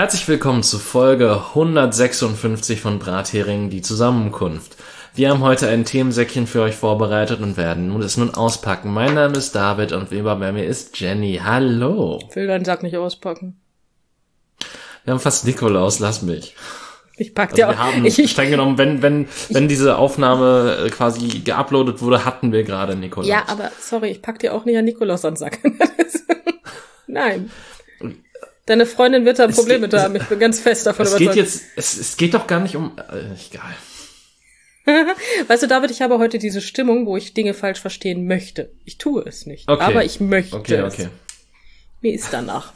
Herzlich willkommen zu Folge 156 von Brathering, die Zusammenkunft. Wir haben heute ein Themensäckchen für euch vorbereitet und werden es nun auspacken. Mein Name ist David und Weber bei mir ist Jenny. Hallo. Ich will deinen Sack nicht auspacken. Wir haben fast Nikolaus, lass mich. Ich pack dir wir haben streng genommen, wenn diese Aufnahme quasi geuploadet wurde, hatten wir gerade Nikolaus. Ja, aber sorry, ich pack dir auch nicht an Nikolaus an den Sack. Nein. Deine Freundin wird da Probleme mit haben. Ich bin ganz fest davon überzeugt. Es geht doch gar nicht um... egal. Weißt du, David, ich habe heute diese Stimmung, wo ich Dinge falsch verstehen möchte. Ich tue es nicht, okay. Aber ich möchte es. Mir ist danach.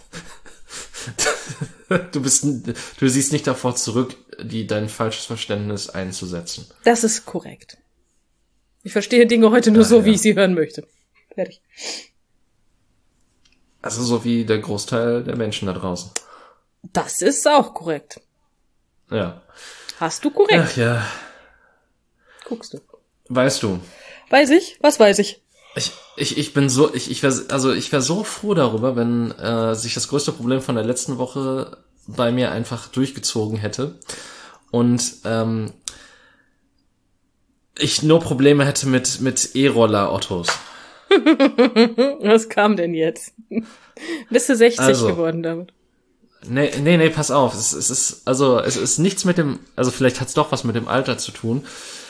Du siehst nicht davor zurück, dein falsches Verständnis einzusetzen. Das ist korrekt. Ich verstehe Dinge heute nur wie ich sie hören möchte. Fertig. Also so wie der Großteil der Menschen da draußen. Das ist auch korrekt. Ja. Hast du korrekt? Ach ja. Guckst du. Weißt du. Weiß ich? Was weiß ich? Ich wäre so froh darüber, wenn sich das größte Problem von der letzten Woche bei mir einfach durchgezogen hätte und ich nur Probleme hätte mit E-Roller-Ottos. Was kam denn jetzt? Bist du 60 geworden damit? Nee, pass auf. Es ist nichts mit dem, also vielleicht hat's doch was mit dem Alter zu tun.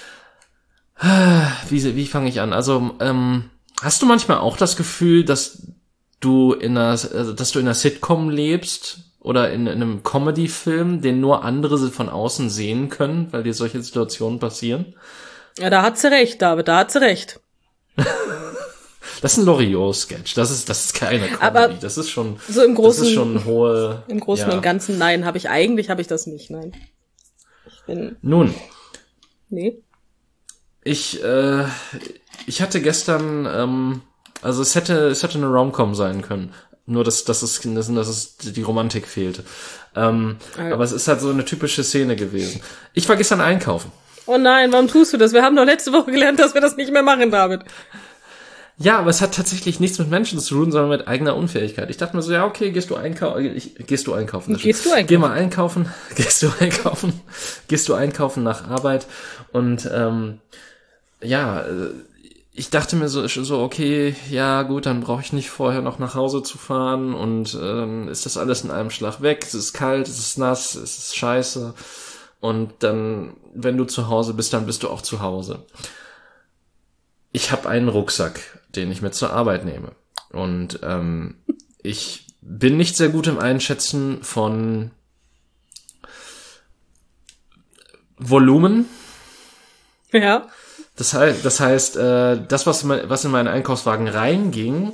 Wie fange ich an? Also, hast du manchmal auch das Gefühl, dass du in einer Sitcom lebst oder in einem Comedy-Film, den nur andere von außen sehen können, weil dir solche Situationen passieren? Ja, da hat sie recht, David, da hat sie recht. Das ist ein Loriot-Sketch, das ist keine Comedy, aber das ist schon, so im Großen, das ist schon hohe... Im Großen und Ganzen, nein, habe ich das nicht, nein. Nun. Nee. Ich hatte gestern, also es hätte eine Rom-Com sein können, nur dass die Romantik fehlte. Aber es ist halt so eine typische Szene gewesen. Ich war gestern einkaufen. Oh nein, warum tust du das? Wir haben doch letzte Woche gelernt, dass wir das nicht mehr machen, David. Ja, aber es hat tatsächlich nichts mit Menschen zu tun, sondern mit eigener Unfähigkeit. Ich dachte mir so, ja, okay, gehst du einkaufen? Geh mal einkaufen. Gehst du einkaufen nach Arbeit? Und ich dachte mir so, okay, ja gut, dann brauche ich nicht vorher noch nach Hause zu fahren und ist das alles in einem Schlag weg. Es ist kalt, es ist nass, es ist scheiße. Und dann, wenn du zu Hause bist, dann bist du auch zu Hause. Ich habe einen Rucksack, den ich mit zur Arbeit nehme. Und ich bin nicht sehr gut im Einschätzen von Volumen. Ja. Das heißt, das, was in meinen Einkaufswagen reinging,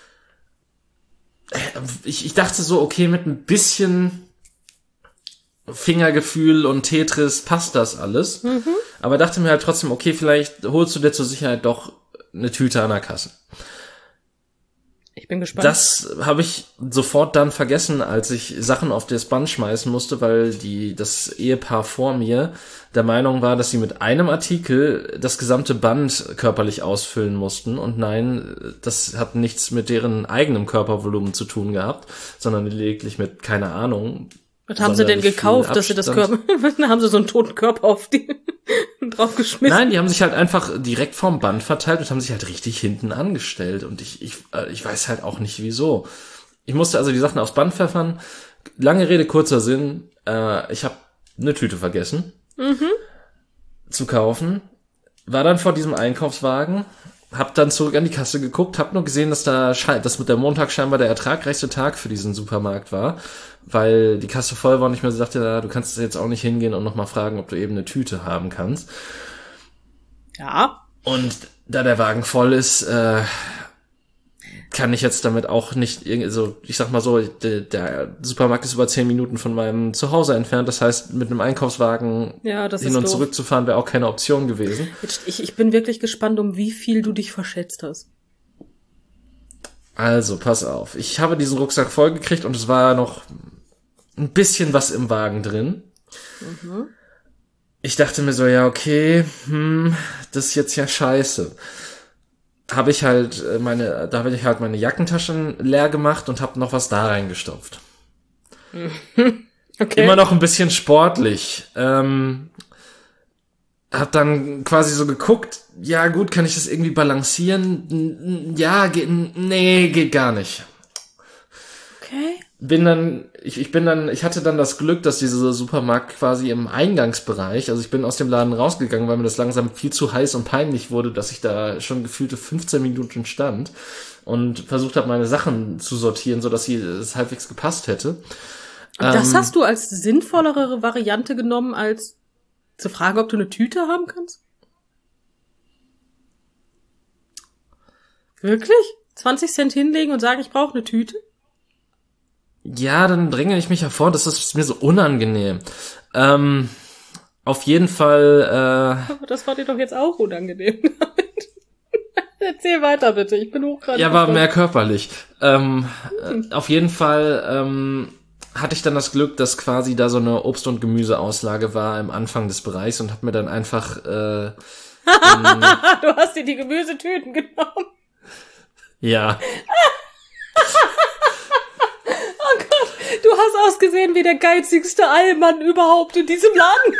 ich dachte so, okay, mit ein bisschen Fingergefühl und Tetris passt das alles. Mhm. Aber dachte mir halt trotzdem, okay, vielleicht holst du dir zur Sicherheit doch eine Tüte an der Kasse. Ich bin gespannt. Das habe ich sofort dann vergessen, als ich Sachen auf das Band schmeißen musste, weil das Ehepaar vor mir der Meinung war, dass sie mit einem Artikel das gesamte Band körperlich ausfüllen mussten. Und nein, das hat nichts mit deren eigenem Körpervolumen zu tun gehabt, sondern lediglich mit, keine Ahnung. Was haben sie denn gekauft, dass sie das Körper... haben sie so einen toten Körper auf die draufgeschmissen? Nein, die haben sich halt einfach direkt vorm Band verteilt und haben sich halt richtig hinten angestellt. Und ich weiß halt auch nicht, wieso. Ich musste also die Sachen aufs Band pfeffern. Lange Rede, kurzer Sinn. Ich habe eine Tüte vergessen zu kaufen. War dann vor diesem Einkaufswagen. Hab dann zurück an die Kasse geguckt, hab nur gesehen, dass mit der Montag scheinbar der ertragreichste Tag für diesen Supermarkt war, weil die Kasse voll war und ich mir so dachte, ja, du kannst jetzt auch nicht hingehen und nochmal fragen, ob du eben eine Tüte haben kannst. Ja. Und da der Wagen voll ist, kann ich jetzt damit auch nicht, also ich sag mal so, der Supermarkt ist über 10 Minuten von meinem Zuhause entfernt, das heißt, mit einem Einkaufswagen hin und zurück zu fahren, wäre auch keine Option gewesen. Ich bin wirklich gespannt, um wie viel du dich verschätzt hast. Also, pass auf. Ich habe diesen Rucksack vollgekriegt und es war noch ein bisschen was im Wagen drin. Mhm. Ich dachte mir so, ja, okay, das ist jetzt ja scheiße. Habe ich halt meine Jackentaschen leer gemacht und habe noch was da reingestopft. Okay. Immer noch ein bisschen sportlich. Hab dann quasi so geguckt, ja gut, kann ich das irgendwie balancieren? Ja, geht gar nicht. Okay. Ich hatte dann das Glück, dass dieser Supermarkt quasi im Eingangsbereich, also ich bin aus dem Laden rausgegangen, weil mir das langsam viel zu heiß und peinlich wurde, dass ich da schon gefühlte 15 Minuten stand und versucht habe, meine Sachen zu sortieren, sodass es halbwegs gepasst hätte. Und das hast du als sinnvollere Variante genommen, als zu fragen, ob du eine Tüte haben kannst? Wirklich? 20 Cent hinlegen und sagen, ich brauche eine Tüte? Ja, dann dränge ich mich hervor, das ist mir so unangenehm. Auf jeden Fall. Aber das war dir doch jetzt auch unangenehm. Erzähl weiter bitte, ich bin hochgradig. Ja, war mehr körperlich. Auf jeden Fall hatte ich dann das Glück, dass quasi da so eine Obst- und Gemüseauslage war im Anfang des Bereichs und hab mir dann einfach du hast dir die Gemüsetüten genommen. Ja. Oh Gott, du hast ausgesehen wie der geizigste Allmann überhaupt in diesem Laden.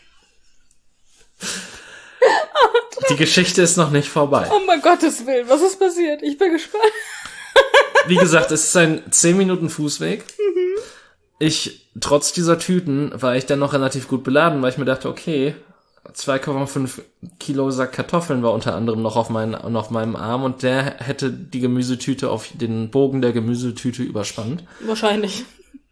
Die Geschichte ist noch nicht vorbei. Oh mein Gottes Willen, was ist passiert? Ich bin gespannt. Wie gesagt, es ist ein 10 Minuten Fußweg. Trotz dieser Tüten war ich dann noch relativ gut beladen, weil ich mir dachte, okay, 2,5 Kilo Sack Kartoffeln war unter anderem noch auf meinem Arm und der hätte die Gemüsetüte auf den Bogen der Gemüsetüte überspannt. Wahrscheinlich.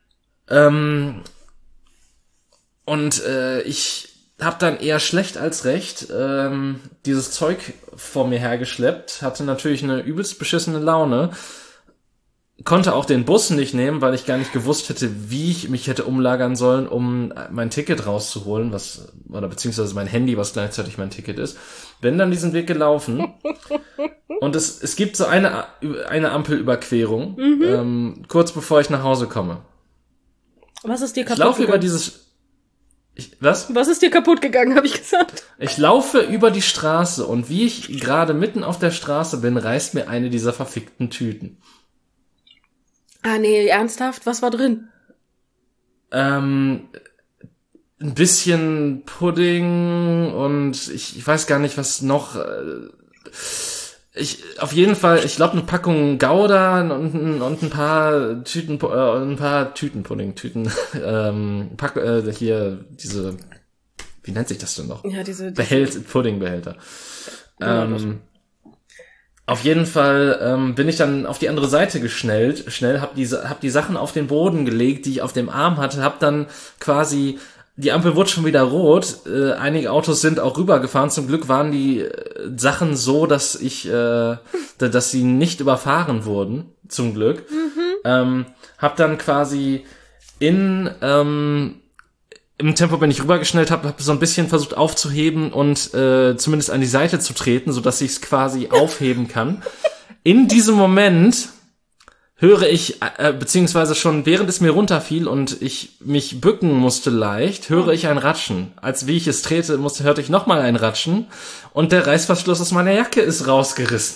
Ich habe dann eher schlecht als recht dieses Zeug vor mir hergeschleppt, hatte natürlich eine übelst beschissene Laune, konnte auch den Bus nicht nehmen, weil ich gar nicht gewusst hätte, wie ich mich hätte umlagern sollen, um mein Ticket rauszuholen, beziehungsweise mein Handy, was gleichzeitig mein Ticket ist. Bin dann diesen Weg gelaufen und es gibt so eine Ampelüberquerung, kurz bevor ich nach Hause komme. Was ist dir kaputt gegangen? Ich laufe gegangen? über dieses... Was? Was ist dir kaputt gegangen, habe ich gesagt. Ich laufe über die Straße und wie ich gerade mitten auf der Straße bin, reißt mir eine dieser verfickten Tüten. Ah nee, ernsthaft? Was war drin? Ein bisschen Pudding und ich weiß gar nicht, was noch. Auf jeden Fall, ich glaube, eine Packung Gouda und ein paar Tütenpudding, hier diese, wie nennt sich das denn noch? Ja, diese Puddingbehälter. Auf jeden Fall bin ich dann auf die andere Seite schnell hab die Sachen auf den Boden gelegt, die ich auf dem Arm hatte, hab dann quasi, die Ampel wurde schon wieder rot, einige Autos sind auch rübergefahren, zum Glück waren die Sachen so, dass sie nicht überfahren wurden, zum Glück. Hab dann quasi im Tempo, wenn ich rübergeschnellt habe, so ein bisschen versucht aufzuheben und zumindest an die Seite zu treten, sodass ich es quasi aufheben kann. In diesem Moment höre ich, beziehungsweise schon während es mir runterfiel und ich mich bücken musste leicht, höre ich ein Ratschen. Als wie ich es trete, hörte ich nochmal ein Ratschen und der Reißverschluss aus meiner Jacke ist rausgerissen.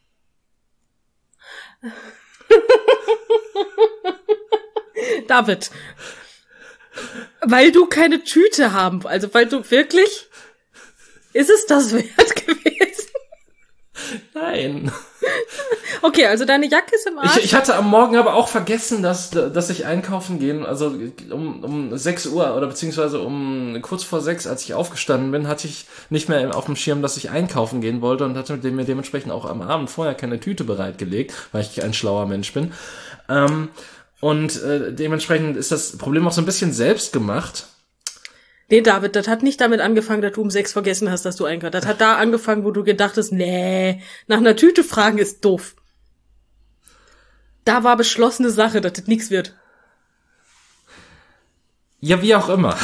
David, weil du keine Tüte haben, also weil du wirklich, ist es das wert gewesen? Nein. Okay, also deine Jacke ist im Arsch. Ich hatte am Morgen aber auch vergessen, dass ich einkaufen gehen, also um 6 Uhr oder beziehungsweise um kurz vor 6, als ich aufgestanden bin, hatte ich nicht mehr auf dem Schirm, dass ich einkaufen gehen wollte und hatte mir dementsprechend auch am Abend vorher keine Tüte bereitgelegt, weil ich ein schlauer Mensch bin. Dementsprechend ist das Problem auch so ein bisschen selbst gemacht. Nee, David, das hat nicht damit angefangen, dass du um 6 vergessen hast, dass du einkaufst. Das hat da angefangen, wo du gedacht hast, nee, nach einer Tüte fragen ist doof. Da war beschlossene Sache, dass das nichts wird. Ja, wie auch immer.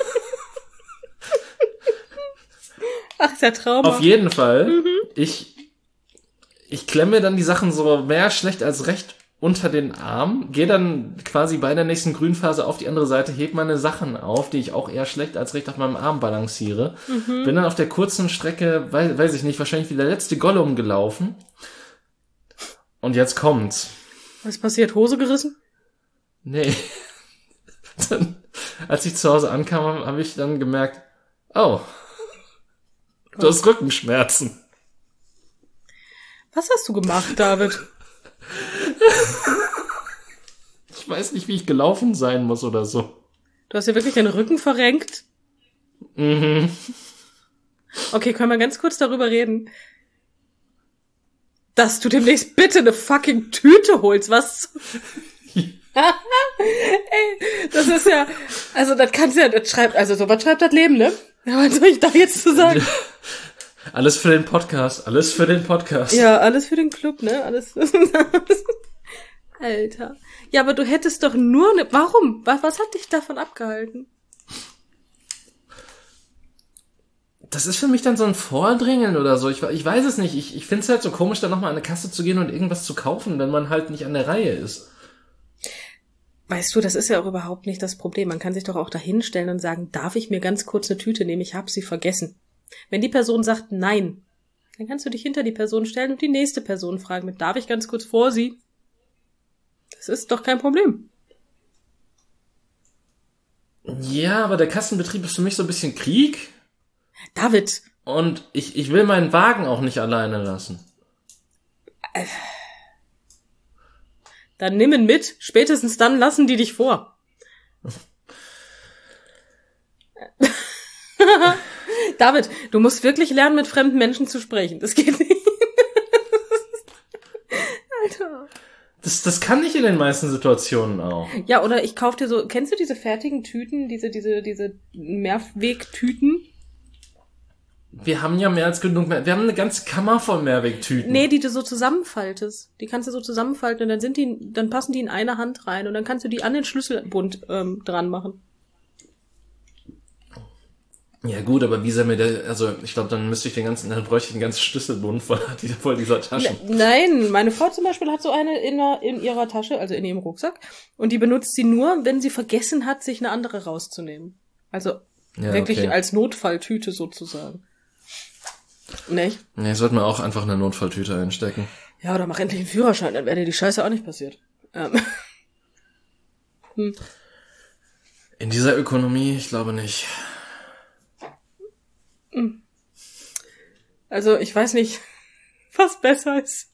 Ach, ist ja Trauma. Auf jeden Fall, ich klemme dann die Sachen so mehr schlecht als recht unter den Arm, gehe dann quasi bei der nächsten Grünphase auf die andere Seite, heb meine Sachen auf, die ich auch eher schlecht als recht auf meinem Arm balanciere. Bin dann auf der kurzen Strecke, weiß ich nicht, wahrscheinlich wie der letzte Gollum gelaufen. Und jetzt kommt's. Was ist passiert? Hose gerissen? Nee. als ich zu Hause ankam, habe ich dann gemerkt, oh, du hast Rückenschmerzen. Was hast du gemacht, David? Ich weiß nicht, wie ich gelaufen sein muss oder so. Du hast ja wirklich deinen Rücken verrenkt? Mhm. Okay, können wir ganz kurz darüber reden, dass du demnächst bitte eine fucking Tüte holst, was? Ey, das ist ja, also das kannst ja, das schreibt, also sowas schreibt das Leben, ne? Was soll ich da jetzt zu sagen? Alles für den Podcast, alles für den Podcast. Ja, alles für den Club, ne? Alles. Alter. Ja, aber du hättest doch nur eine, warum? Was hat dich davon abgehalten? Das ist für mich dann so ein Vordrängeln oder so. Ich weiß es nicht. Ich finde es halt so komisch, dann nochmal an eine Kasse zu gehen und irgendwas zu kaufen, wenn man halt nicht an der Reihe ist. Weißt du, das ist ja auch überhaupt nicht das Problem. Man kann sich doch auch da hinstellen und sagen, darf ich mir ganz kurz eine Tüte nehmen? Ich habe sie vergessen. Wenn die Person sagt nein, dann kannst du dich hinter die Person stellen und die nächste Person fragen mit, darf ich ganz kurz vor sie? Das ist doch kein Problem. Ja, aber der Kassenbetrieb ist für mich so ein bisschen Krieg. David. Und ich will meinen Wagen auch nicht alleine lassen. Dann nimm ihn mit. Spätestens dann lassen die dich vor. David, du musst wirklich lernen, mit fremden Menschen zu sprechen. Das geht nicht. Alter. Das kann ich in den meisten Situationen auch. Ja, oder ich kauf dir so, kennst du diese fertigen Tüten, diese Mehrwegtüten? Wir haben ja mehr als genug wir haben eine ganze Kammer voll Mehrwegtüten. Nee, die du so zusammenfaltest. Die kannst du so zusammenfalten und dann passen die in eine Hand rein und dann kannst du die an den Schlüsselbund dran machen. Ja gut, aber wie soll mir ich glaube, dann bräuchte ich den ganzen Schlüsselbund voll dieser Taschen. Nein, meine Frau zum Beispiel hat so eine in ihrer Tasche, also in ihrem Rucksack, und die benutzt sie nur, wenn sie vergessen hat, sich eine andere rauszunehmen. Also ja, wirklich als Notfalltüte sozusagen. Nicht? Nee, sollte man auch einfach eine Notfalltüte einstecken. Ja, oder mach endlich einen Führerschein, dann wäre dir die Scheiße auch nicht passiert. In dieser Ökonomie, ich glaube nicht. Also, ich weiß nicht, was besser ist.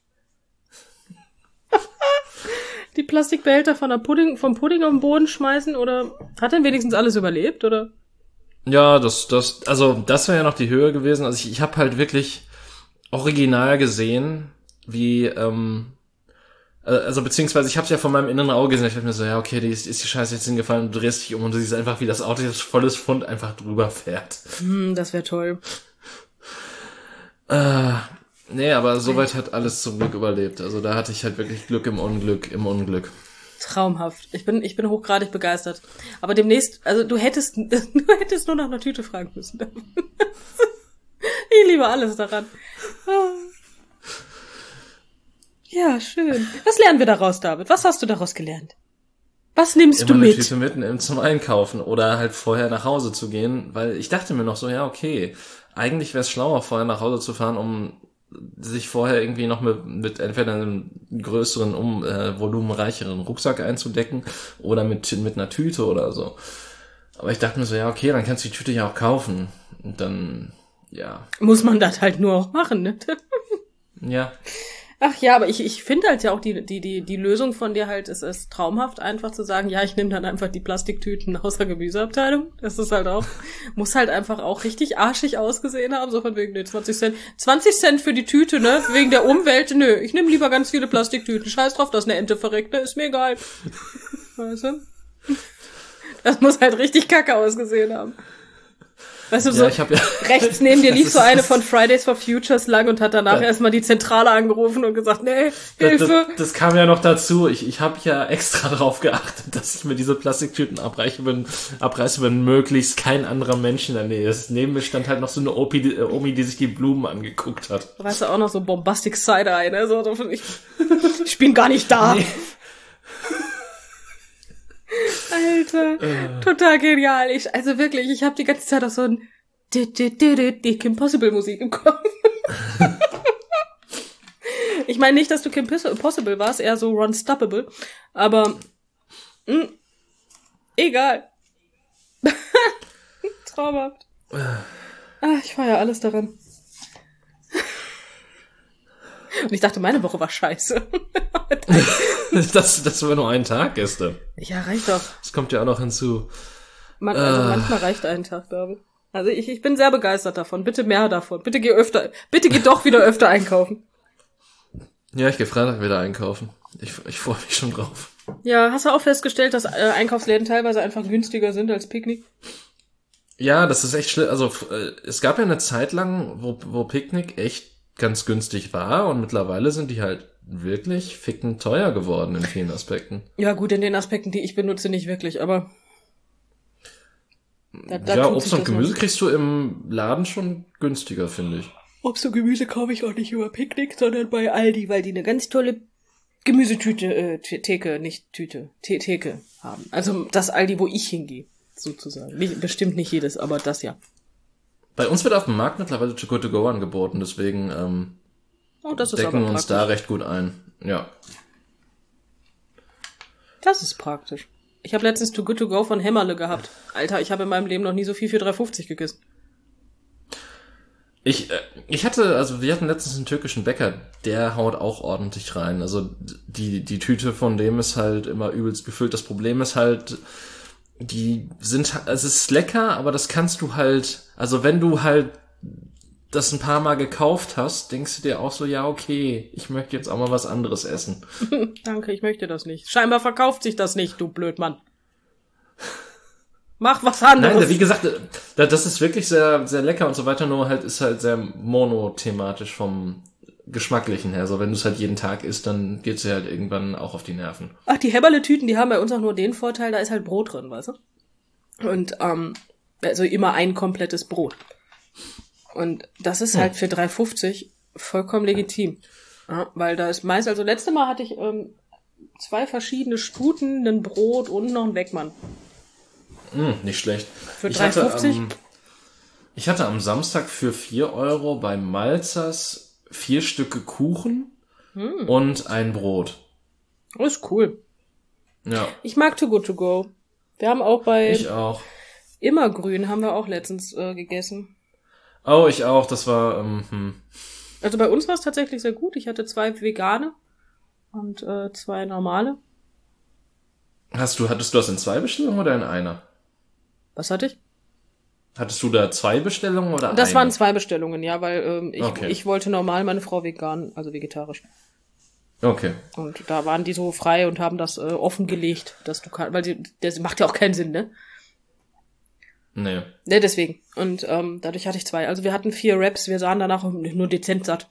Die Plastikbehälter vom Pudding auf den Boden schmeißen oder hat denn wenigstens alles überlebt, oder? Ja, das wäre ja noch die Höhe gewesen. Also ich habe halt wirklich original gesehen, wie, beziehungsweise ich habe es ja von meinem inneren Auge gesehen. Ich dachte mir so, ja, okay, ist die Scheiße jetzt hingefallen und du drehst dich um und du siehst einfach, wie das Auto jetzt volles Pfund einfach drüber fährt. Das wäre toll. Nee, aber soweit hat alles zum Glück überlebt. Also da hatte ich halt wirklich Glück im Unglück. Traumhaft. Ich bin hochgradig begeistert. Aber demnächst, also du hättest nur nach einer Tüte fragen müssen. Ich liebe alles daran. Ja, schön. Was lernen wir daraus, David? Was hast du daraus gelernt? Was nimmst du mit? Eine Tüte mitnehmen zum Einkaufen oder halt vorher nach Hause zu gehen, weil ich dachte mir noch so, ja, okay, eigentlich wäre es schlauer, vorher nach Hause zu fahren, um sich vorher irgendwie noch mit entweder einem größeren, volumenreicheren Rucksack einzudecken oder mit einer Tüte oder so. Aber ich dachte mir so, ja, okay, dann kannst du die Tüte ja auch kaufen. Und dann, ja. Muss man das halt nur auch machen, ne? Ja. Ach ja, aber ich finde halt ja auch die Lösung von dir halt, es ist traumhaft, einfach zu sagen, ja, ich nehme dann einfach die Plastiktüten aus der Gemüseabteilung. Das ist halt auch, muss halt einfach auch richtig arschig ausgesehen haben, so von wegen, nee, 20 Cent. 20 Cent für die Tüte, ne? Wegen der Umwelt, nö. Ich nehme lieber ganz viele Plastiktüten. Scheiß drauf, dass eine Ente verreckt, ne? Ist mir egal. Weißt du? Das muss halt richtig kacke ausgesehen haben. Weißt du, so rechts neben dir lief so eine von Fridays for Futures lang und hat danach erstmal die Zentrale angerufen und gesagt, nee, Hilfe. Das kam ja noch dazu. Ich habe ja extra darauf geachtet, dass ich mir diese Plastiktüten abreiße, wenn möglichst kein anderer Mensch in der Nähe ist. Neben mir stand halt noch so eine Omi, die sich die Blumen angeguckt hat. Weißt du, auch noch so Bombastic Side-Eye, ne? So, ich bin gar nicht da. Nee. Alter, total genial. Ich habe die ganze Zeit auch so ein die Kim Possible Musik im Kopf. Ich meine nicht, dass du Kim Possible warst, eher so Ron Stoppable, aber egal. Traumhaft. Ich feiere alles daran. Und ich dachte, meine Woche war scheiße. Das war nur ein Tag gestern. Ja, reicht doch. Das kommt ja auch noch hinzu. Manchmal reicht ein Tag, David. Also ich bin sehr begeistert davon. Bitte mehr davon. Bitte geh doch wieder öfter einkaufen. Ja, ich gehe Freitag wieder einkaufen. Ich freue mich schon drauf. Ja, hast du auch festgestellt, dass Einkaufsläden teilweise einfach günstiger sind als Picknick? Ja, das ist echt schlimm. Also es gab ja eine Zeit lang, wo Picknick echt ganz günstig war und mittlerweile sind die halt wirklich ficken teuer geworden in vielen Aspekten. Ja gut, in den Aspekten, die ich benutze, nicht wirklich, aber ja, Obst und Gemüse kriegst du im Laden schon günstiger, finde ich. Obst und Gemüse kaufe ich auch nicht über Picknick, sondern bei Aldi, weil die eine ganz tolle Gemüsetüte, Theke haben. Also das Aldi, wo ich hingehe, sozusagen. Bestimmt nicht jedes, aber das ja. Bei uns wird auf dem Markt mittlerweile Too Good To Go angeboten, deswegen decken wir uns da recht gut ein. Ja. Das ist praktisch. Ich habe letztens Too Good To Go von Hämmerle gehabt. Alter, ich habe in meinem Leben noch nie so viel für 3,50 gegessen. Wir hatten letztens einen türkischen Bäcker, der haut auch ordentlich rein. Also die Tüte von dem ist halt immer übelst gefüllt. Das Problem ist halt, es ist lecker, aber das kannst du halt, also wenn du halt das ein paar Mal gekauft hast, denkst du dir auch so, ja okay, ich möchte jetzt auch mal was anderes essen. Danke, ich möchte das nicht. Scheinbar verkauft sich das nicht, du Blödmann. Mach was anderes. Nein, wie gesagt, das ist wirklich sehr, sehr lecker und so weiter, nur halt ist halt sehr monothematisch vom Geschmacklichen her. So, wenn du es halt jeden Tag isst, dann geht's dir halt irgendwann auch auf die Nerven. Ach, die Hämmerle-Tüten, die haben bei uns auch nur den Vorteil, da ist halt Brot drin, weißt du? Und, also immer ein komplettes Brot. Und das ist halt für 3,50 vollkommen legitim. Ja, weil da ist meist, also letzte Mal hatte ich 2 verschiedene Stuten, ein Brot und noch einen Weckmann. Nicht schlecht. Für 3,50? Ich hatte am Samstag für 4 Euro bei Malzers 4 Stücke Kuchen und ein Brot. Das ist cool. Ja. Ich mag Too Good To Go. Wir haben auch Ich auch. Immergrün haben wir auch letztens gegessen. Oh, ich auch. Das war, Also bei uns war es tatsächlich sehr gut. Ich hatte 2 vegane und 2 normale. Hattest du das in 2 Bestellungen oder in einer? Was hatte ich? Hattest du da 2 Bestellungen oder Das eine? waren 2 Bestellungen, ja, weil Okay. ich wollte normal, meine Frau vegan, also vegetarisch. Okay. Und da waren die so frei und haben das offengelegt, dass du kannst, weil das macht ja auch keinen Sinn, ne? Nee. Ne, deswegen. Und dadurch hatte ich 2. Also wir hatten 4 Wraps, wir sahen danach nur dezent satt.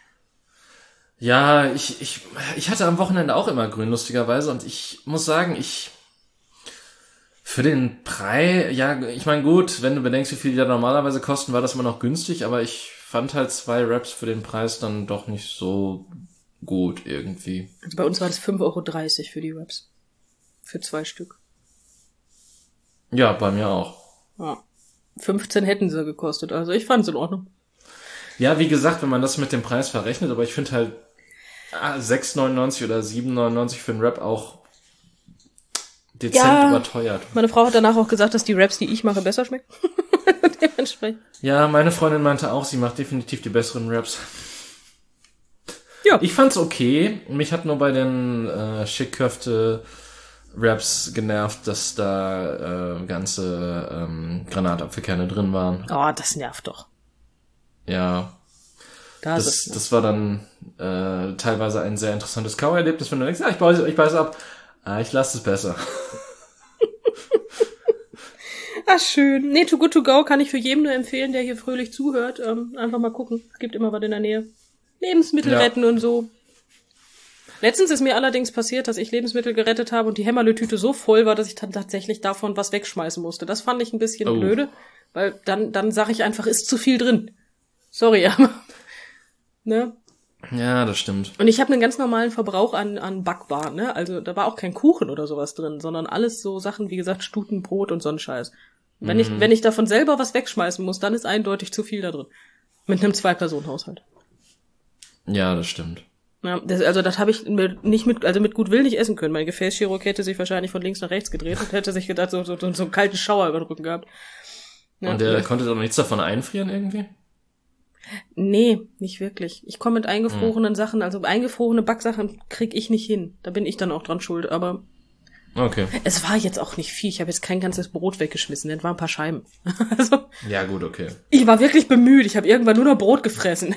Ja, ich hatte am Wochenende auch immer grün, lustigerweise. Und ich muss sagen, für den Preis, ja, ich meine, gut, wenn du bedenkst, wie viel die da normalerweise kosten, war das immer noch günstig, aber ich fand halt 2 Wraps für den Preis dann doch nicht so gut irgendwie. Also bei uns war das 5,30 € für die Wraps. Für 2 Stück. Ja, bei mir auch. Ja. 15 hätten sie gekostet, also ich fand's in Ordnung. Ja, wie gesagt, wenn man das mit dem Preis verrechnet, aber ich finde halt 6,99 oder 7,99 für einen Wrap auch dezent überteuert. Meine Frau hat danach auch gesagt, dass die Wraps, die ich mache, besser schmecken. Dementsprechend. Ja, meine Freundin meinte auch, sie macht definitiv die besseren Wraps. Ja. Ich fand's okay. Mich hat nur bei den Schickköfte-Wraps genervt, dass da ganze Granatapfelkerne drin waren. Oh, das nervt doch. Ja. Das war dann teilweise ein sehr interessantes Kauerlebnis, wenn du denkst, ja, ich beiß ab. Ich lasse es besser. Ah, schön. Nee, Too Good To Go kann ich für jedem nur empfehlen, der hier fröhlich zuhört. Einfach mal gucken. Es gibt immer was in der Nähe. Lebensmittel retten und so. Letztens ist mir allerdings passiert, dass ich Lebensmittel gerettet habe und die Hämmerle-Tüte so voll war, dass ich dann tatsächlich davon was wegschmeißen musste. Das fand ich ein bisschen blöde, weil dann sage ich einfach, ist zu viel drin. Sorry, aber ne? Ja, das stimmt. Und ich habe einen ganz normalen Verbrauch an Backwaren, ne? Also da war auch kein Kuchen oder sowas drin, sondern alles so Sachen, wie gesagt, Stutenbrot und so ein Scheiß. Wenn ich davon selber was wegschmeißen muss, dann ist eindeutig zu viel da drin. Mit einem 2-Personen-Haushalt. Ja, das stimmt. Ja, das habe ich nicht mit Gutwill nicht essen können. Mein Gefäßchirurg hätte sich wahrscheinlich von links nach rechts gedreht und hätte sich gedacht, so einen kalten Schauer über den Rücken gehabt. Ja, und der konnte doch nichts davon einfrieren irgendwie? Nee, nicht wirklich. Ich komme mit eingefrorenen Sachen, also eingefrorene Backsachen krieg ich nicht hin. Da bin ich dann auch dran schuld, aber okay. Es war jetzt auch nicht viel. Ich habe jetzt kein ganzes Brot weggeschmissen. Das waren ein paar Scheiben. Also, ja, gut, okay. Ich war wirklich bemüht. Ich habe irgendwann nur noch Brot gefressen.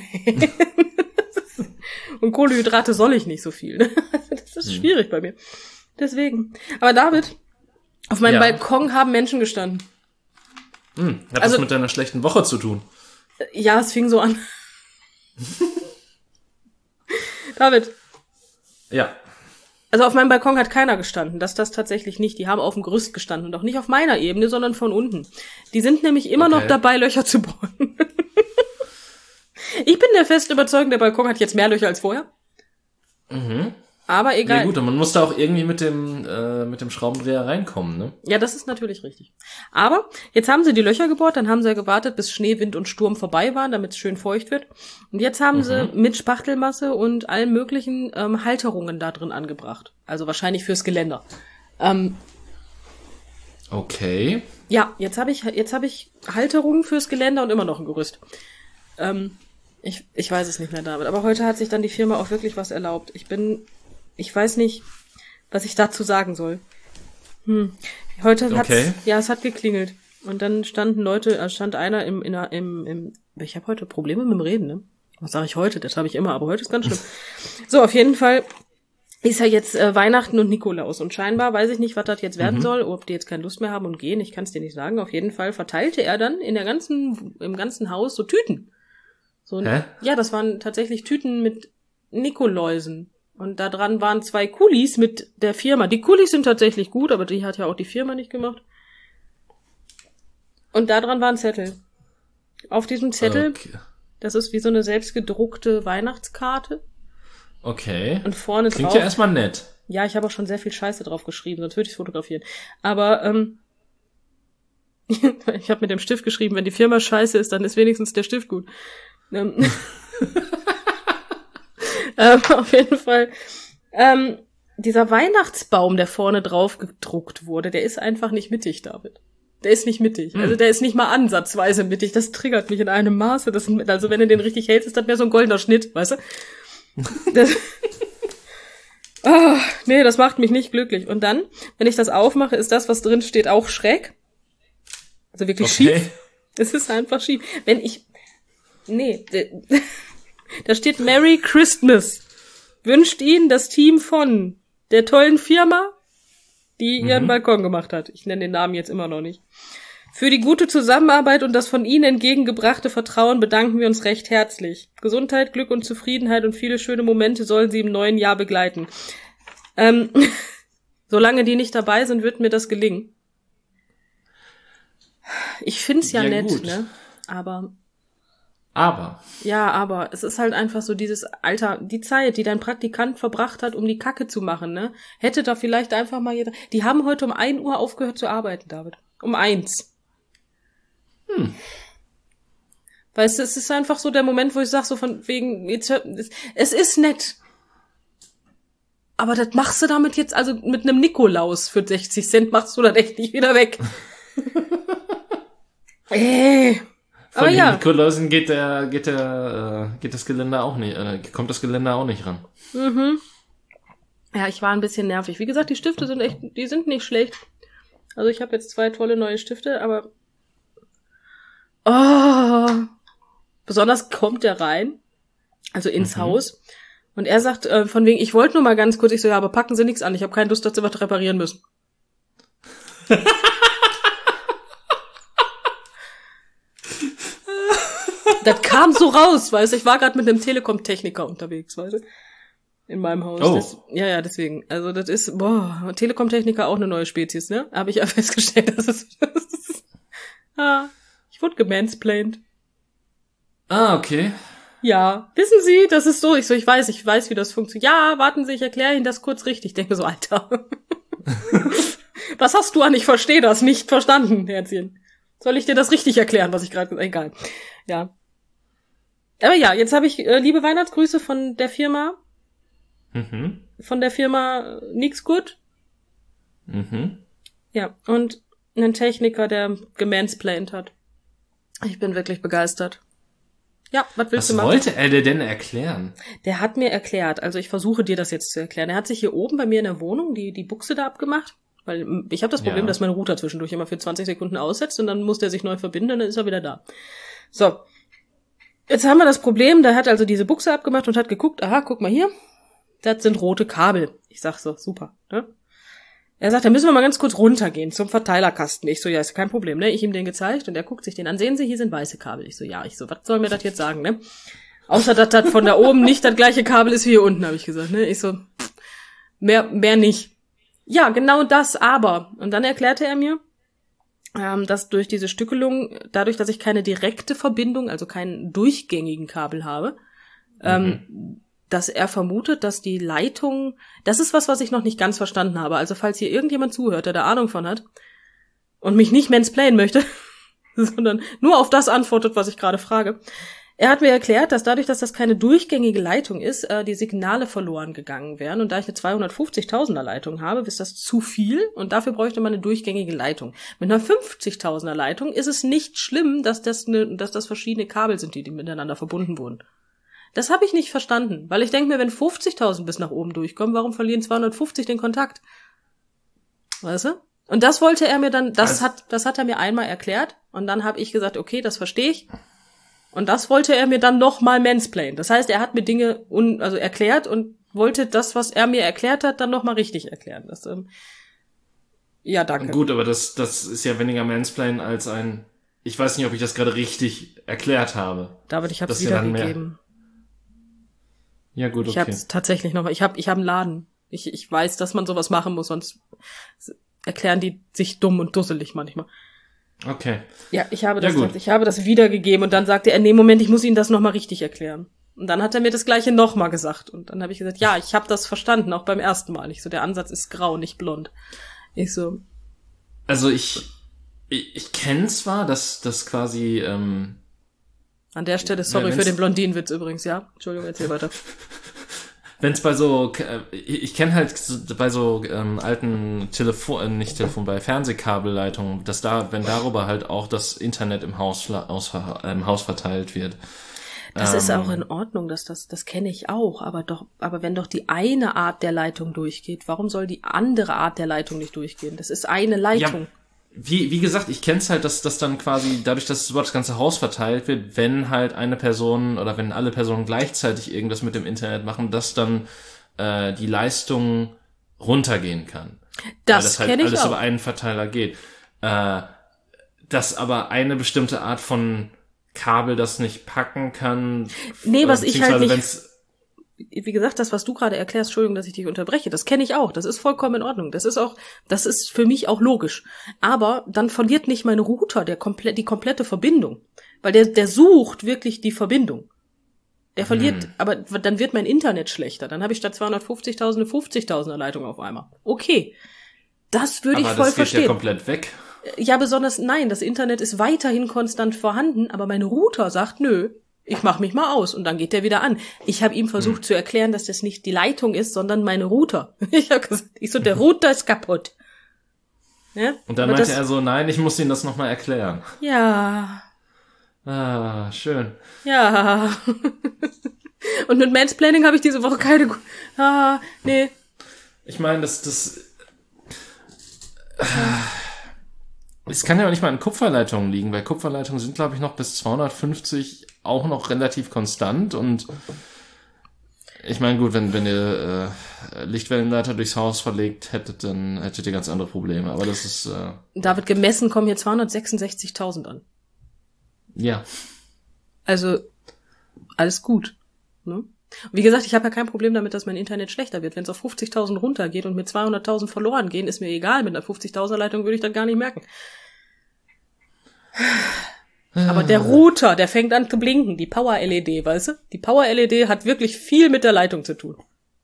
Und Kohlenhydrate soll ich nicht so viel. Das ist schwierig bei mir. Deswegen. Aber David, auf meinem Balkon haben Menschen gestanden. Hat das mit deiner schlechten Woche zu tun? Ja, es fing so an. David. Ja. Also auf meinem Balkon hat keiner gestanden. Das tatsächlich nicht. Die haben auf dem Gerüst gestanden. Und auch nicht auf meiner Ebene, sondern von unten. Die sind nämlich immer noch dabei, Löcher zu bohren. Ich bin der festen Überzeugung, der Balkon hat jetzt mehr Löcher als vorher. Mhm. Aber egal. Ja gut, und man muss da auch irgendwie mit dem Schraubendreher reinkommen, ne? Ja, das ist natürlich richtig. Aber jetzt haben sie die Löcher gebohrt, dann haben sie ja gewartet, bis Schnee, Wind und Sturm vorbei waren, damit es schön feucht wird. Und jetzt haben sie mit Spachtelmasse und allen möglichen Halterungen da drin angebracht. Also wahrscheinlich fürs Geländer. Okay. Ja, jetzt hab ich Halterungen fürs Geländer und immer noch ein Gerüst. Ich weiß es nicht mehr, David. Aber heute hat sich dann die Firma auch wirklich was erlaubt. Ich weiß nicht, was ich dazu sagen soll. Heute es hat geklingelt. Und dann stand einer ich habe heute Probleme mit dem Reden, ne? Was sage ich heute? Das habe ich immer, aber heute ist ganz schlimm. So, auf jeden Fall ist ja jetzt Weihnachten und Nikolaus. Und scheinbar weiß ich nicht, was das jetzt werden soll, ob die jetzt keine Lust mehr haben und gehen. Ich kann es dir nicht sagen. Auf jeden Fall verteilte er dann im ganzen Haus so Tüten. Hä? Ja, das waren tatsächlich Tüten mit Nikoläusen. Und da dran waren 2 Kulis mit der Firma. Die Kulis sind tatsächlich gut, aber die hat ja auch die Firma nicht gemacht. Und da dran waren Zettel. Auf diesem Zettel, Das ist wie so eine selbstgedruckte Weihnachtskarte. Okay. Und vorne Klingt drauf. ja erstmal nett. Ja, ich habe auch schon sehr viel Scheiße drauf geschrieben, sonst würde ich es fotografieren. Aber ich habe mit dem Stift geschrieben, wenn die Firma scheiße ist, dann ist wenigstens der Stift gut. Auf jeden Fall. Dieser Weihnachtsbaum, der vorne drauf gedruckt wurde, der ist einfach nicht mittig, David. Der ist nicht mittig. Also der ist nicht mal ansatzweise mittig. Das triggert mich in einem Maße. Also wenn du den richtig hältst, ist das mehr so ein goldener Schnitt, weißt du? Nee, das macht mich nicht glücklich. Und dann, wenn ich das aufmache, ist das, was drin steht, auch schräg. Also wirklich schief. Es ist einfach schief. Da steht Merry Christmas. Wünscht Ihnen das Team von der tollen Firma, die ihren Balkon gemacht hat. Ich nenne den Namen jetzt immer noch nicht. Für die gute Zusammenarbeit und das von Ihnen entgegengebrachte Vertrauen bedanken wir uns recht herzlich. Gesundheit, Glück und Zufriedenheit und viele schöne Momente sollen Sie im neuen Jahr begleiten. Solange die nicht dabei sind, wird mir das gelingen. Ich find's ja nett, gut. Ne? Aber es ist halt einfach so die Zeit, die dein Praktikant verbracht hat, um die Kacke zu machen, ne? Hätte da vielleicht einfach mal die haben heute um 1 Uhr aufgehört zu arbeiten, David. Um 1. Weißt du, es ist einfach so der Moment, wo ich sag, so von wegen, es ist nett. Aber das machst du damit jetzt, also mit einem Nikolaus für 60 Cent machst du das echt nicht wieder weg. Von den Nikoläusen geht das Geländer auch nicht, kommt das Geländer auch nicht ran. Ja, ich war ein bisschen nervig. Wie gesagt, die Stifte die sind nicht schlecht. Also ich habe jetzt 2 tolle neue Stifte, aber besonders kommt der rein, also ins Haus, und er sagt von wegen, ich wollte nur mal ganz kurz, ich so, ja, aber packen Sie nichts an, ich habe keine Lust, dass Sie was reparieren müssen. Das kam so raus, weißt du, ich war gerade mit einem Telekom-Techniker unterwegs, weißt du, in meinem Haus. Deswegen, also das ist, Telekom-Techniker auch eine neue Spezies, ne? Habe ich ja festgestellt, ich wurde gemansplained. Okay. Ja, wissen Sie, das ist so. Ich weiß, wie das funktioniert. Ja, warten Sie, ich erkläre Ihnen das kurz richtig. Ich denke so, Alter. Was hast du an? Ich verstehe das nicht verstanden, Herzchen. Soll ich dir das richtig erklären, was ich gerade... Egal. Ja. Aber ja, jetzt habe ich liebe Weihnachtsgrüße von der Firma. von der Firma Nix Good. Ja, und einen Techniker, der gemansplained hat. Ich bin wirklich begeistert. Ja, was willst du machen? Was wollte er dir denn erklären? Der hat mir erklärt, also ich versuche dir das jetzt zu erklären. Er hat sich hier oben bei mir in der Wohnung die Buchse da abgemacht, weil ich habe das Problem, dass mein Router zwischendurch immer für 20 Sekunden aussetzt und dann muss der sich neu verbinden und dann ist er wieder da. So, jetzt haben wir das Problem, der hat also diese Buchse abgemacht und hat geguckt, aha, guck mal hier, das sind rote Kabel. Ich sag so, super, ne? Er sagt, da müssen wir mal ganz kurz runtergehen zum Verteilerkasten. Ich so, ja, ist kein Problem, ne? Ich ihm den gezeigt und er guckt sich den an. Sehen Sie, hier sind weiße Kabel. Ich so, ja. Ich so, was soll mir das jetzt sagen, ne? Außer, dass das von da oben nicht das gleiche Kabel ist wie hier unten, habe ich gesagt, ne? Ich so, mehr nicht. Ja, genau das, aber. Und dann erklärte er mir, dass durch diese Stückelung, dadurch, dass ich keine direkte Verbindung, also keinen durchgängigen Kabel habe, dass er vermutet, dass die Leitung, das ist was ich noch nicht ganz verstanden habe. Also falls hier irgendjemand zuhört, der da Ahnung von hat und mich nicht mansplainen möchte, sondern nur auf das antwortet, was ich gerade frage. Er hat mir erklärt, dass dadurch, dass das keine durchgängige Leitung ist, die Signale verloren gegangen wären. Und da ich eine 250.000er Leitung habe, ist das zu viel und dafür bräuchte man eine durchgängige Leitung. Mit einer 50.000er Leitung ist es nicht schlimm, dass das verschiedene Kabel sind, die miteinander verbunden wurden. Das habe ich nicht verstanden, weil ich denke mir, wenn 50.000 bis nach oben durchkommen, warum verlieren 250 den Kontakt? Weißt du? Und das wollte er mir dann, das hat er mir einmal erklärt und dann habe ich gesagt, okay, das verstehe ich. Und das wollte er mir dann nochmal mansplainen. Das heißt, er hat mir Dinge erklärt und wollte das, was er mir erklärt hat, dann nochmal richtig erklären. Das, ja, danke. Gut, aber das ist ja weniger mansplainen als ich weiß nicht, ob ich das gerade richtig erklärt habe. David, ich habe es wiedergegeben. Ja, gut, okay. Ich habe es tatsächlich nochmal. Ich hab einen Laden. Ich weiß, dass man sowas machen muss, sonst erklären die sich dumm und dusselig manchmal. Okay. Ja, ich habe das wiedergegeben und dann sagte er, nee, Moment, ich muss Ihnen das nochmal richtig erklären. Und dann hat er mir das Gleiche nochmal gesagt. Und dann habe ich gesagt, ja, ich habe das verstanden, auch beim ersten Mal. Ich so, der Ansatz ist grau, nicht blond. Ich so. Also ich kenne zwar, dass das quasi an der Stelle, sorry für den Blondinenwitz übrigens, ja. Entschuldigung, erzähl weiter. Wenn's bei so, ich kenne halt bei so alten bei Fernsehkabelleitungen, dass wenn darüber halt auch das Internet im Haus verteilt wird. Das ist auch in Ordnung, das kenne ich auch, aber wenn doch die eine Art der Leitung durchgeht, warum soll die andere Art der Leitung nicht durchgehen? Das ist eine Leitung. Ja. Wie gesagt, ich kenn's halt, dass das dann quasi, dadurch, dass das ganze Haus verteilt wird, wenn halt eine Person oder wenn alle Personen gleichzeitig irgendwas mit dem Internet machen, dass dann die Leistung runtergehen kann. Das kenne ich auch. Weil das halt alles über einen Verteiler geht. Dass aber eine bestimmte Art von Kabel das nicht packen kann. Nee, was ich halt nicht... Wie gesagt, das, was du gerade erklärst, Entschuldigung, dass ich dich unterbreche, das kenne ich auch. Das ist vollkommen in Ordnung. Das ist für mich auch logisch. Aber dann verliert nicht mein Router die komplette Verbindung. Weil der sucht wirklich die Verbindung. Der verliert, aber dann wird mein Internet schlechter. Dann habe ich statt 250.000 eine 50.000er Leitung auf einmal. Okay. Das würde ich voll verstehen. Aber das geht ja komplett weg. Ja, besonders, nein, das Internet ist weiterhin konstant vorhanden, aber mein Router sagt, nö, ich mach mich mal aus und dann geht der wieder an. Ich habe ihm versucht zu erklären, dass das nicht die Leitung ist, sondern meine Router. Ich habe gesagt, der Router ist kaputt. Ja? Und dann meinte er so, nein, ich muss Ihnen das nochmal erklären. Ja. Ah, schön. Ja. Und mit Mansplaining habe ich diese Woche keine... nee. Ich meine, es kann ja auch nicht mal an Kupferleitungen liegen, weil Kupferleitungen sind, glaube ich, noch bis 250 auch noch relativ konstant und ich meine, gut, wenn ihr Lichtwellenleiter durchs Haus verlegt hättet, dann hättet ihr ganz andere Probleme, aber das ist... David, gemessen kommen hier 266.000 an. Ja. Also, alles gut. Ne? Wie gesagt, ich habe ja kein Problem damit, dass mein Internet schlechter wird. Wenn es auf 50.000 runtergeht und mir 200.000 verloren gehen, ist mir egal. Mit einer 50.000er Leitung würde ich das gar nicht merken. Aber der Router, der fängt an zu blinken. Die Power-LED, weißt du? Die Power-LED hat wirklich viel mit der Leitung zu tun.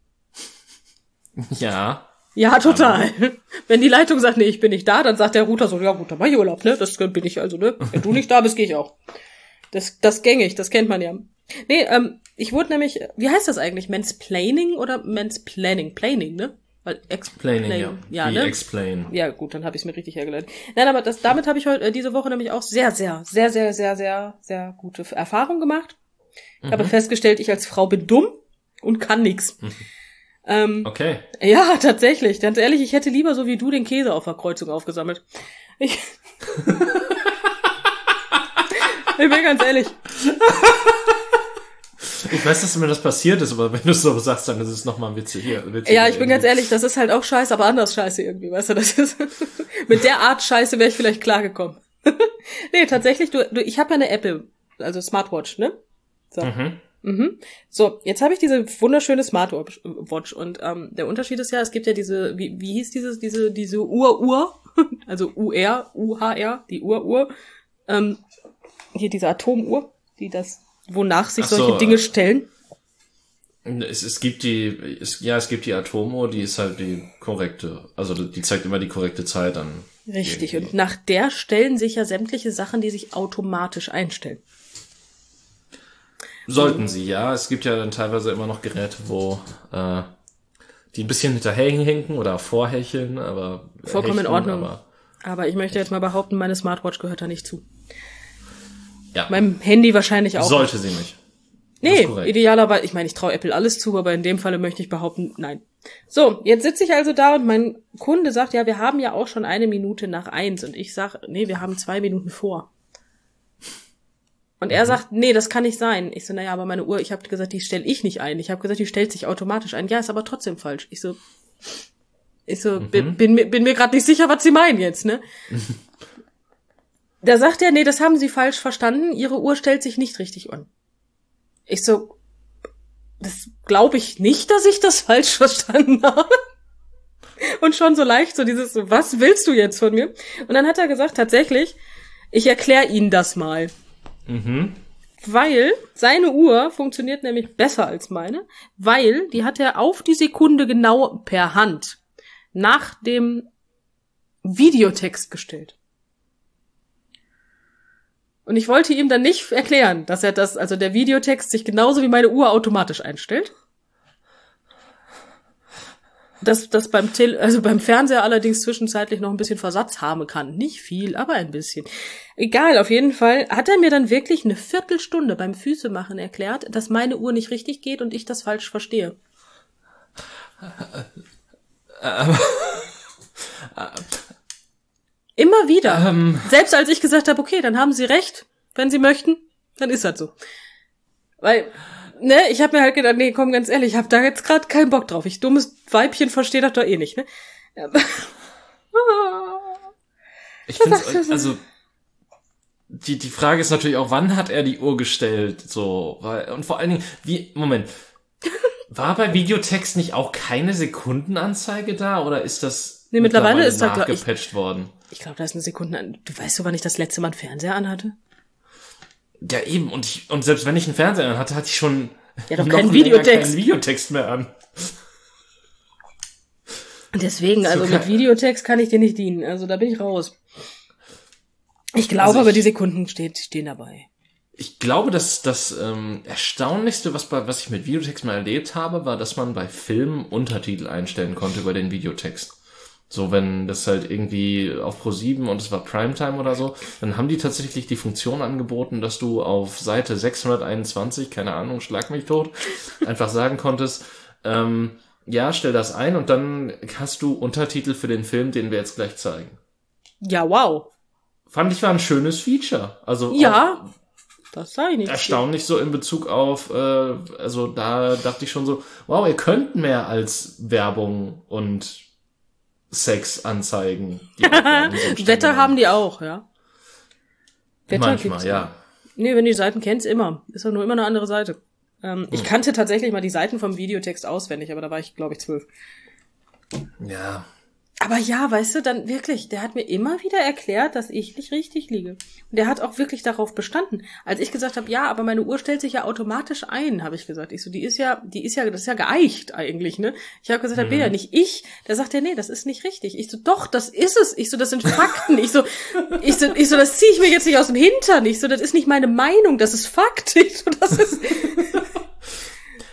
Ja. Ja, total. Wenn die Leitung sagt, nee, ich bin nicht da, dann sagt der Router so, ja gut, dann mach ich Urlaub, ne? Das bin ich also, ne? Wenn du nicht da bist, gehe ich auch. Das gängig, das kennt man ja. Nee, Ich wurde nämlich, wie heißt das eigentlich? Mansplaining oder Mansplaining? Planning, ne? Weil Explaining, ja. Ne? Explain. Ja, gut, dann habe ich es mir richtig hergeleitet. Nein, aber damit habe ich diese Woche nämlich auch sehr, sehr, sehr, sehr, sehr, sehr, sehr gute Erfahrungen gemacht. Ich habe festgestellt, ich als Frau bin dumm und kann nix. Okay. Ja, tatsächlich. Ganz ehrlich, ich hätte lieber so wie du den Käse auf der Kreuzung aufgesammelt. Ich bin ganz ehrlich. Ich weiß, dass mir das passiert ist, aber wenn du es so sagst, dann ist es nochmal witzig hier. Ja, ich bin ganz ehrlich, das ist halt auch scheiße, aber anders scheiße irgendwie, weißt du, das ist, mit der Art Scheiße wäre ich vielleicht klargekommen. Nee, tatsächlich, ich habe ja eine Apple, also Smartwatch, ne? So. So, jetzt habe ich diese wunderschöne Smartwatch und der Unterschied ist ja, es gibt ja diese, wie hieß diese Uhr, also UHR, die Uhr, hier diese Atomuhr, wonach sich solche Dinge stellen. Es gibt die Atomuhr, die ist halt die korrekte, also die zeigt immer die korrekte Zeit an. Richtig, irgendwie. Und nach der stellen sich ja sämtliche Sachen, die sich automatisch einstellen. Sollten sie, ja. Es gibt ja dann teilweise immer noch Geräte, wo die ein bisschen hinterherhinken oder vorhecheln, aber vollkommen in Ordnung. Aber ich möchte jetzt mal behaupten, meine Smartwatch gehört da nicht zu. Ja. Meinem Handy wahrscheinlich auch. Sollte sie nicht. Nee, idealerweise, ich meine, ich traue Apple alles zu, aber in dem Falle möchte ich behaupten, nein. So, jetzt sitze ich also da und mein Kunde sagt, ja, wir haben ja auch schon 1:01 und ich sag, nee, wir haben 2 Minuten vor. Und er sagt, nee, das kann nicht sein. Ich so, naja, aber meine Uhr, ich habe gesagt, die stelle ich nicht ein. Ich habe gesagt, die stellt sich automatisch ein. Ja, ist aber trotzdem falsch. Ich so, bin mir gerade nicht sicher, was Sie meinen jetzt, ne? Da sagt er, nee, das haben Sie falsch verstanden. Ihre Uhr stellt sich nicht richtig an. Ich so, das glaube ich nicht, dass ich das falsch verstanden habe. Und schon so leicht so dieses, so, was willst du jetzt von mir? Und dann hat er gesagt, tatsächlich, ich erkläre Ihnen das mal. Weil seine Uhr funktioniert nämlich besser als meine, weil die hat er auf die Sekunde genau per Hand nach dem Videotext gestellt. Und ich wollte ihm dann nicht erklären, dass also der Videotext sich genauso wie meine Uhr automatisch einstellt. Dass das beim Fernseher allerdings zwischenzeitlich noch ein bisschen Versatz haben kann. Nicht viel, aber ein bisschen. Egal, auf jeden Fall hat er mir dann wirklich eine Viertelstunde beim Füßemachen erklärt, dass meine Uhr nicht richtig geht und ich das falsch verstehe. Immer wieder. Selbst als ich gesagt habe, okay, dann haben Sie recht, wenn Sie möchten, dann ist das so. Weil, ne, ich habe mir halt gedacht, nee, komm, ganz ehrlich, ich habe da jetzt gerade keinen Bock drauf. Ich dummes Weibchen verstehe das doch eh nicht, ne? Ich finde, also die Frage ist natürlich auch, wann hat er die Uhr gestellt, so, und vor allen Dingen, war bei Videotext nicht auch keine Sekundenanzeige da, oder ist das mittlerweile ist da nachgepatcht worden? Ich glaube, da ist eine Sekunde. Du weißt doch, wann ich das letzte Mal einen Fernseher anhatte? Ja, eben. Und selbst wenn ich einen Fernseher anhatte, hatte ich schon noch keinen Videotext mehr an. Deswegen, also mit Videotext kann ich dir nicht dienen. Also da bin ich raus. Ich glaube aber, die Sekunden stehen dabei. Ich glaube, dass das Erstaunlichste, was ich mit Videotext mal erlebt habe, war, dass man bei Filmen Untertitel einstellen konnte über den Videotext. So, wenn das halt irgendwie auf Pro7 und es war Primetime oder so, dann haben die tatsächlich die Funktion angeboten, dass du auf Seite 621, keine Ahnung, schlag mich tot, einfach sagen konntest, ja, stell das ein und dann hast du Untertitel für den Film, den wir jetzt gleich zeigen. Ja, wow. Fand ich, war ein schönes Feature. Also ja, das sei nicht. Erstaunlich so in Bezug auf, also da dachte ich schon so, wow, ihr könnt mehr als Werbung und Sexanzeigen. Wetter haben die auch, ja. Wetter manchmal, ja. Nee, wenn du die Seiten kennst, immer. Ist doch nur immer eine andere Seite. Ich kannte tatsächlich mal die Seiten vom Videotext auswendig, aber da war ich, glaube ich, 12. Ja. Aber ja, weißt du, dann wirklich, der hat mir immer wieder erklärt, dass ich nicht richtig liege. Und der hat auch wirklich darauf bestanden. Als ich gesagt habe, ja, aber meine Uhr stellt sich ja automatisch ein, habe ich gesagt. Ich so, das ist ja geeicht eigentlich, ne? Ich habe gesagt, ja, nicht ich. Da sagt er, nee, das ist nicht richtig. Ich so, doch, das ist es. Ich so, das sind Fakten. Ich so, das ziehe ich mir jetzt nicht aus dem Hintern. Ich so, das ist nicht meine Meinung, das ist Fakt. Ich so, das ist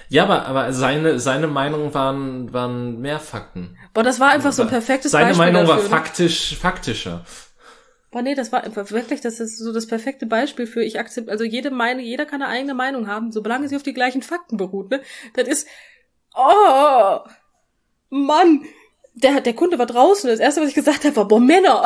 Ja, aber seine Meinung waren mehr Fakten. Boah, das war einfach so ein perfektes Seine Beispiel Meinung dafür. war faktischer. Boah, nee, das war einfach wirklich, das ist so das perfekte Beispiel für also jeder kann eine eigene Meinung haben, solange sie auf die gleichen Fakten beruht, ne? Das ist, oh, Mann, der Kunde war draußen, das erste, was ich gesagt habe, war, boah, Männer.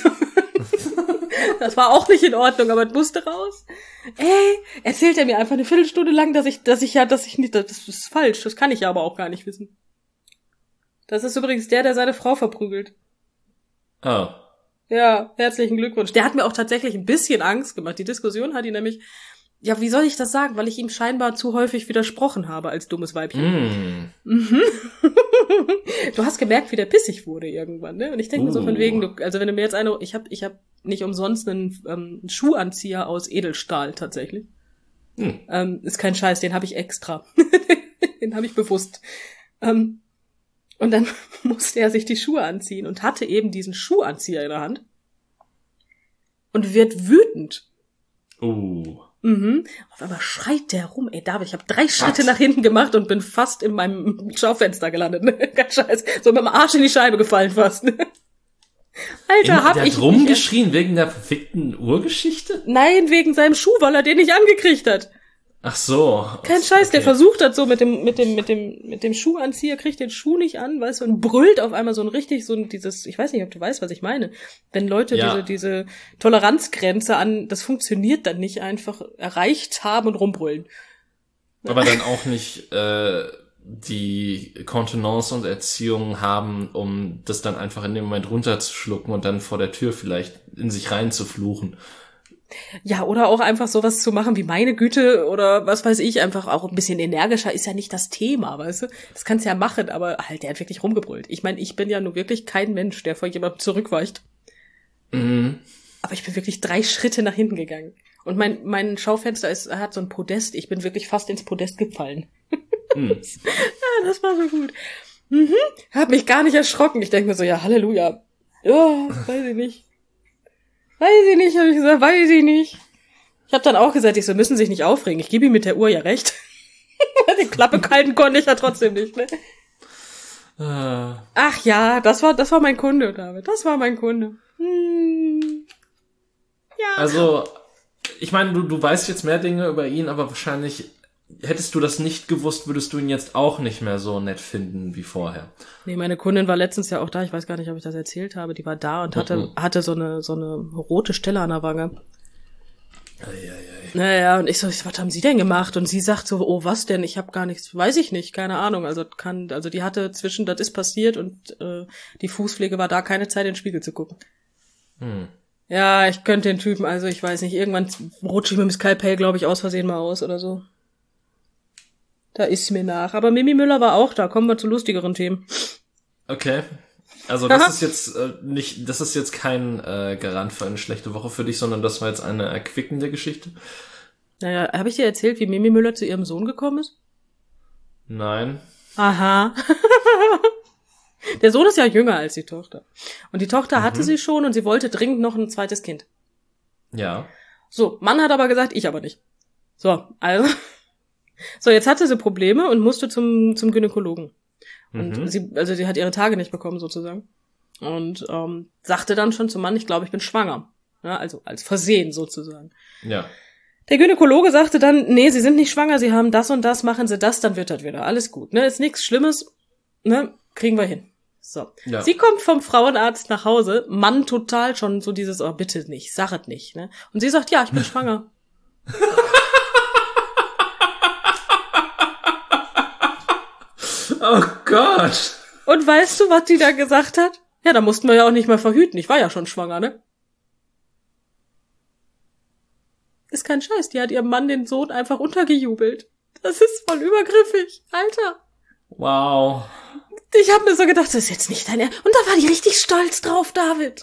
Das war auch nicht in Ordnung, aber es musste raus. Erzählt er mir einfach eine Viertelstunde lang, dass ich nicht, das ist falsch, das kann ich ja aber auch gar nicht wissen. Das ist übrigens der seine Frau verprügelt. Oh. Ja, herzlichen Glückwunsch. Der hat mir auch tatsächlich ein bisschen Angst gemacht. Die Diskussion hat ihn nämlich, ja, wie soll ich das sagen? Weil ich ihm scheinbar zu häufig widersprochen habe als dummes Weibchen. Mhm. Du hast gemerkt, wie der pissig wurde irgendwann, ne? Und ich denke mir so von wegen, also wenn du mir jetzt ich hab nicht umsonst einen Schuhanzieher aus Edelstahl tatsächlich. Ist kein Scheiß, den habe ich extra. Den habe ich bewusst. Und dann musste er sich die Schuhe anziehen und hatte eben diesen Schuhanzieher in der Hand und wird wütend. Auf einmal schreit der rum. Ey, David, ich habe 3 Schritte nach hinten gemacht und bin fast in meinem Schaufenster gelandet. Ne? Kein Scheiß. So mit dem Arsch in die Scheibe gefallen fast. Ne? Alter, der hat rumgeschrien wegen der verfickten Urgeschichte? Nein, wegen seinem Schuh, weil er den nicht angekriegt hat. Ach so. Kein Scheiß, okay. Der versucht hat so mit dem Schuhanzieher, kriegt den Schuh nicht an, weißt du, und brüllt auf einmal dieses, ich weiß nicht, ob du weißt, was ich meine. Wenn Leute diese Toleranzgrenze das funktioniert dann nicht einfach, erreicht haben und rumbrüllen. Aber dann auch nicht, die Kontenance und Erziehung haben, um das dann einfach in dem Moment runterzuschlucken und dann vor der Tür vielleicht in sich reinzufluchen. Ja, oder auch einfach sowas zu machen wie meine Güte oder was weiß ich, einfach auch ein bisschen energischer ist ja nicht das Thema, weißt du? Das kannst du ja machen, aber halt, der hat wirklich rumgebrüllt. Ich meine, ich bin ja nun wirklich kein Mensch, der vor jemandem zurückweicht. Mhm. Aber ich bin wirklich 3 Schritte nach hinten gegangen. Und mein Schaufenster hat so ein Podest, ich bin wirklich fast ins Podest gefallen. Ja, das war so gut. Hab mich gar nicht erschrocken. Ich denke mir so, ja, Halleluja. Oh, weiß ich nicht, habe ich gesagt, weiß ich nicht. Ich habe dann auch gesagt, so müssen sich nicht aufregen. Ich gebe ihm mit der Uhr ja recht. Die Klappe halten konnte ich ja trotzdem nicht, ne? Ach ja, das war mein Kunde, David. Das war mein Kunde. Ja. Also, ich meine, du weißt jetzt mehr Dinge über ihn, aber wahrscheinlich hättest du das nicht gewusst, würdest du ihn jetzt auch nicht mehr so nett finden wie vorher. Nee, meine Kundin war letztens ja auch da. Ich weiß gar nicht, ob ich das erzählt habe. Die war da und hatte so eine rote Stelle an der Wange. Naja, und ich so, was haben Sie denn gemacht? Und sie sagt so, oh, was denn? Ich habe gar nichts, weiß ich nicht, keine Ahnung. Also die hatte das ist passiert und die Fußpflege war da, keine Zeit in den Spiegel zu gucken. Ja, ich könnte den Typen, also ich weiß nicht, irgendwann rutsche ich mit dem Skalpell, glaube ich, aus Versehen mal aus oder so. Da ist mir nach. Aber Mimi Müller war auch da. Kommen wir zu lustigeren Themen. Okay. Also das ist jetzt kein Garant für eine schlechte Woche für dich, sondern das war jetzt eine erquickende Geschichte. Naja, habe ich dir erzählt, wie Mimi Müller zu ihrem Sohn gekommen ist? Nein. Aha. Der Sohn ist ja jünger als die Tochter. Und die Tochter hatte sie schon und sie wollte dringend noch ein zweites Kind. Ja. So, Mann hat aber gesagt, ich aber nicht. So, also... So, jetzt hatte sie Probleme und musste zum Gynäkologen. Und sie hat ihre Tage nicht bekommen, sozusagen. Und sagte dann schon zum Mann, ich glaube, ich bin schwanger. Ja, also als Versehen, sozusagen. Ja. Der Gynäkologe sagte dann, nee, Sie sind nicht schwanger, Sie haben das und das, machen Sie das, dann wird das wieder. Alles gut, ne? Ist nichts Schlimmes, ne? Kriegen wir hin. So. Ja. Sie kommt vom Frauenarzt nach Hause, Mann total schon so dieses, oh, bitte nicht, sag es nicht, ne? Und sie sagt, ja, ich bin schwanger. Oh Gott. Und weißt du, was die da gesagt hat? Ja, da mussten wir ja auch nicht mal verhüten. Ich war ja schon schwanger, ne? Ist kein Scheiß. Die hat ihrem Mann den Sohn einfach untergejubelt. Das ist voll übergriffig. Alter. Wow. Ich hab mir so gedacht, das ist jetzt nicht dein Ernst. Und da war die richtig stolz drauf, David.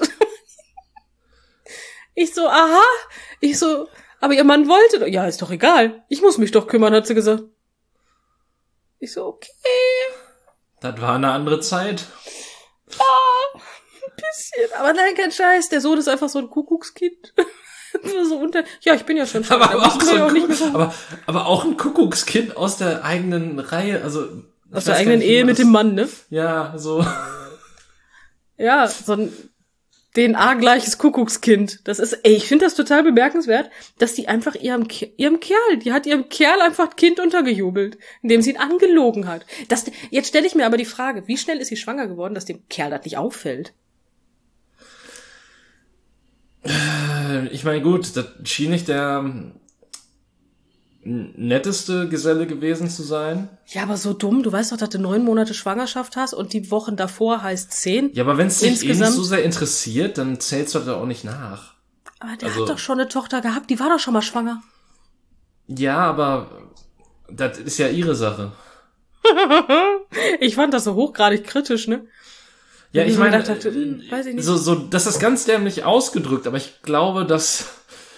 Ich so, aha. Ich so, aber ihr Mann wollte doch. Ja, ist doch egal. Ich muss mich doch kümmern, hat sie gesagt. Ich so, okay. Das war eine andere Zeit. Ja, ein bisschen. Aber nein, kein Scheiß. Der Sohn ist einfach so ein Kuckuckskind. Ja, ich bin ja schon schwanger. Aber auch ein Kuckuckskind aus der eigenen Reihe, also aus der eigenen Ehe mit dem Mann, ne? Ja, so. Ja, so ein DNA-gleiches Kuckuckskind. Das ist, ich finde das total bemerkenswert, dass die einfach die hat ihrem Kerl einfach ein Kind untergejubelt, indem sie ihn angelogen hat. Jetzt stelle ich mir aber die Frage, wie schnell ist sie schwanger geworden, dass dem Kerl das nicht auffällt? Ich meine, gut, das schien nicht der netteste Geselle gewesen zu sein. Ja, aber so dumm, du weißt doch, dass du 9 Monate Schwangerschaft hast und die Wochen davor heißt 10. Ja, aber wenn es dich nicht so sehr interessiert, dann zählst du das auch nicht nach. Aber der hat doch schon eine Tochter gehabt, die war doch schon mal schwanger. Ja, aber das ist ja ihre Sache. Ich fand das so hochgradig kritisch, ne? Ja, ich meine, weiß ich nicht. so, das ist ganz dämlich ausgedrückt, aber ich glaube, dass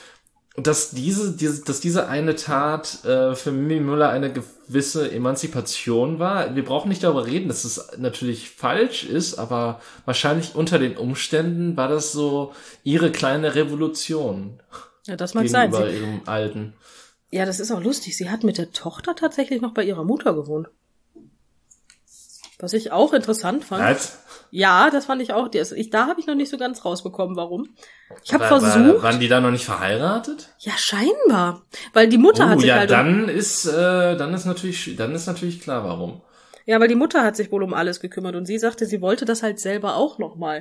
diese eine Tat für Mimi Müller eine gewisse Emanzipation war. Wir brauchen nicht darüber reden, dass es natürlich falsch ist, aber wahrscheinlich unter den Umständen war das so ihre kleine Revolution. Ja, das mag sein. Gegenüber ihrem Alten. Ja, das ist auch lustig. Sie hat mit der Tochter tatsächlich noch bei ihrer Mutter gewohnt. Was ich auch interessant fand. Was? Ja, das fand ich auch. Da habe ich noch nicht so ganz rausbekommen, warum. Ich habe versucht. Waren die da noch nicht verheiratet? Ja, scheinbar. Weil die Mutter hat sich halt... dann ist natürlich klar, warum. Ja, weil die Mutter hat sich wohl um alles gekümmert und sie sagte, sie wollte das halt selber auch nochmal.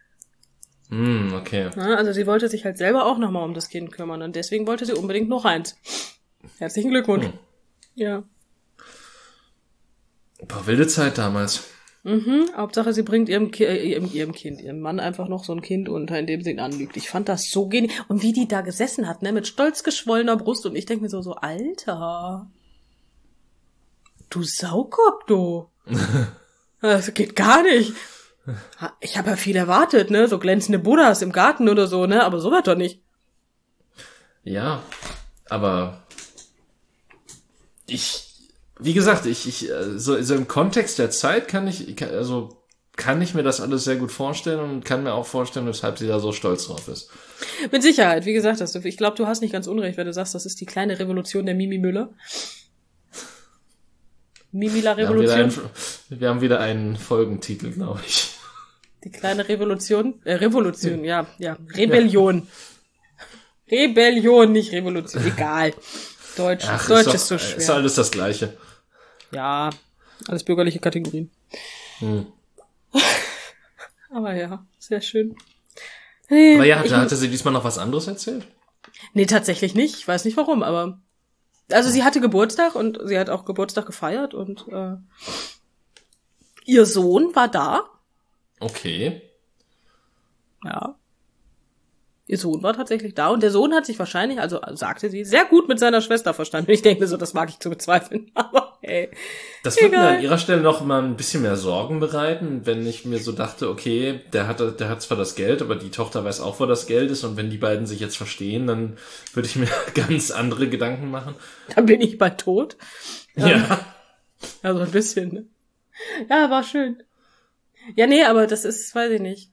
Okay. Ja, also sie wollte sich halt selber auch nochmal um das Kind kümmern und deswegen wollte sie unbedingt noch eins. Herzlichen Glückwunsch. Ja. Boah, wilde Zeit damals. Hauptsache, sie bringt ihrem Mann einfach noch so ein Kind unter, indem sie ihn anlügt. Ich fand das so genial. Und wie die da gesessen hat, ne, mit stolz geschwollener Brust. Und ich denke mir so, Alter, du Saukopf, du. Das geht gar nicht. Ich habe ja viel erwartet, ne, so glänzende Buddhas im Garten oder so, ne, aber so war doch nicht. Ja, aber wie gesagt, so im Kontext der Zeit kann ich mir das alles sehr gut vorstellen und kann mir auch vorstellen, weshalb sie da so stolz drauf ist. Mit Sicherheit, wie gesagt, ich glaube, du hast nicht ganz unrecht, wenn du sagst, das ist die kleine Revolution der Mimi Müller. Mimila-Revolution. Wir haben wieder einen Folgentitel, glaube ich. Die kleine Revolution? Revolution, ja. Rebellion. Rebellion, nicht Revolution. Egal. Deutsch ist so schwer. Ist alles das Gleiche. Ja, alles bürgerliche Kategorien. Aber ja, sehr schön. Aber ja, hatte sie diesmal noch was anderes erzählt? Nee, tatsächlich nicht. Ich weiß nicht warum, aber also sie hatte Geburtstag und sie hat auch Geburtstag gefeiert und ihr Sohn war da. Okay. Ja. Ihr Sohn war tatsächlich da und der Sohn hat sich wahrscheinlich, also sagte sie, sehr gut mit seiner Schwester verstanden. Ich denke mir so, das mag ich zu bezweifeln, aber hey. Das würde mir an ihrer Stelle noch mal ein bisschen mehr Sorgen bereiten, wenn ich mir so dachte, okay, der hat zwar das Geld, aber die Tochter weiß auch, wo das Geld ist und wenn die beiden sich jetzt verstehen, dann würde ich mir ganz andere Gedanken machen. Dann bin ich bald tot. Ja. Also ein bisschen, ne? Ja, war schön. Ja, nee, aber das ist, weiß ich nicht.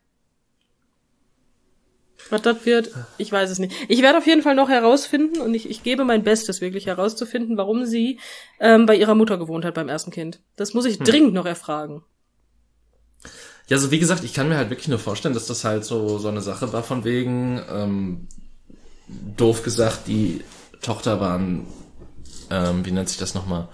Was das wird, ich weiß es nicht. Ich werde auf jeden Fall noch herausfinden und ich gebe mein Bestes, wirklich herauszufinden, warum sie bei ihrer Mutter gewohnt hat beim ersten Kind. Das muss ich dringend noch erfragen. Ja, so wie gesagt, ich kann mir halt wirklich nur vorstellen, dass das halt so eine Sache war von wegen, doof gesagt, die Tochter waren, wie nennt sich das nochmal?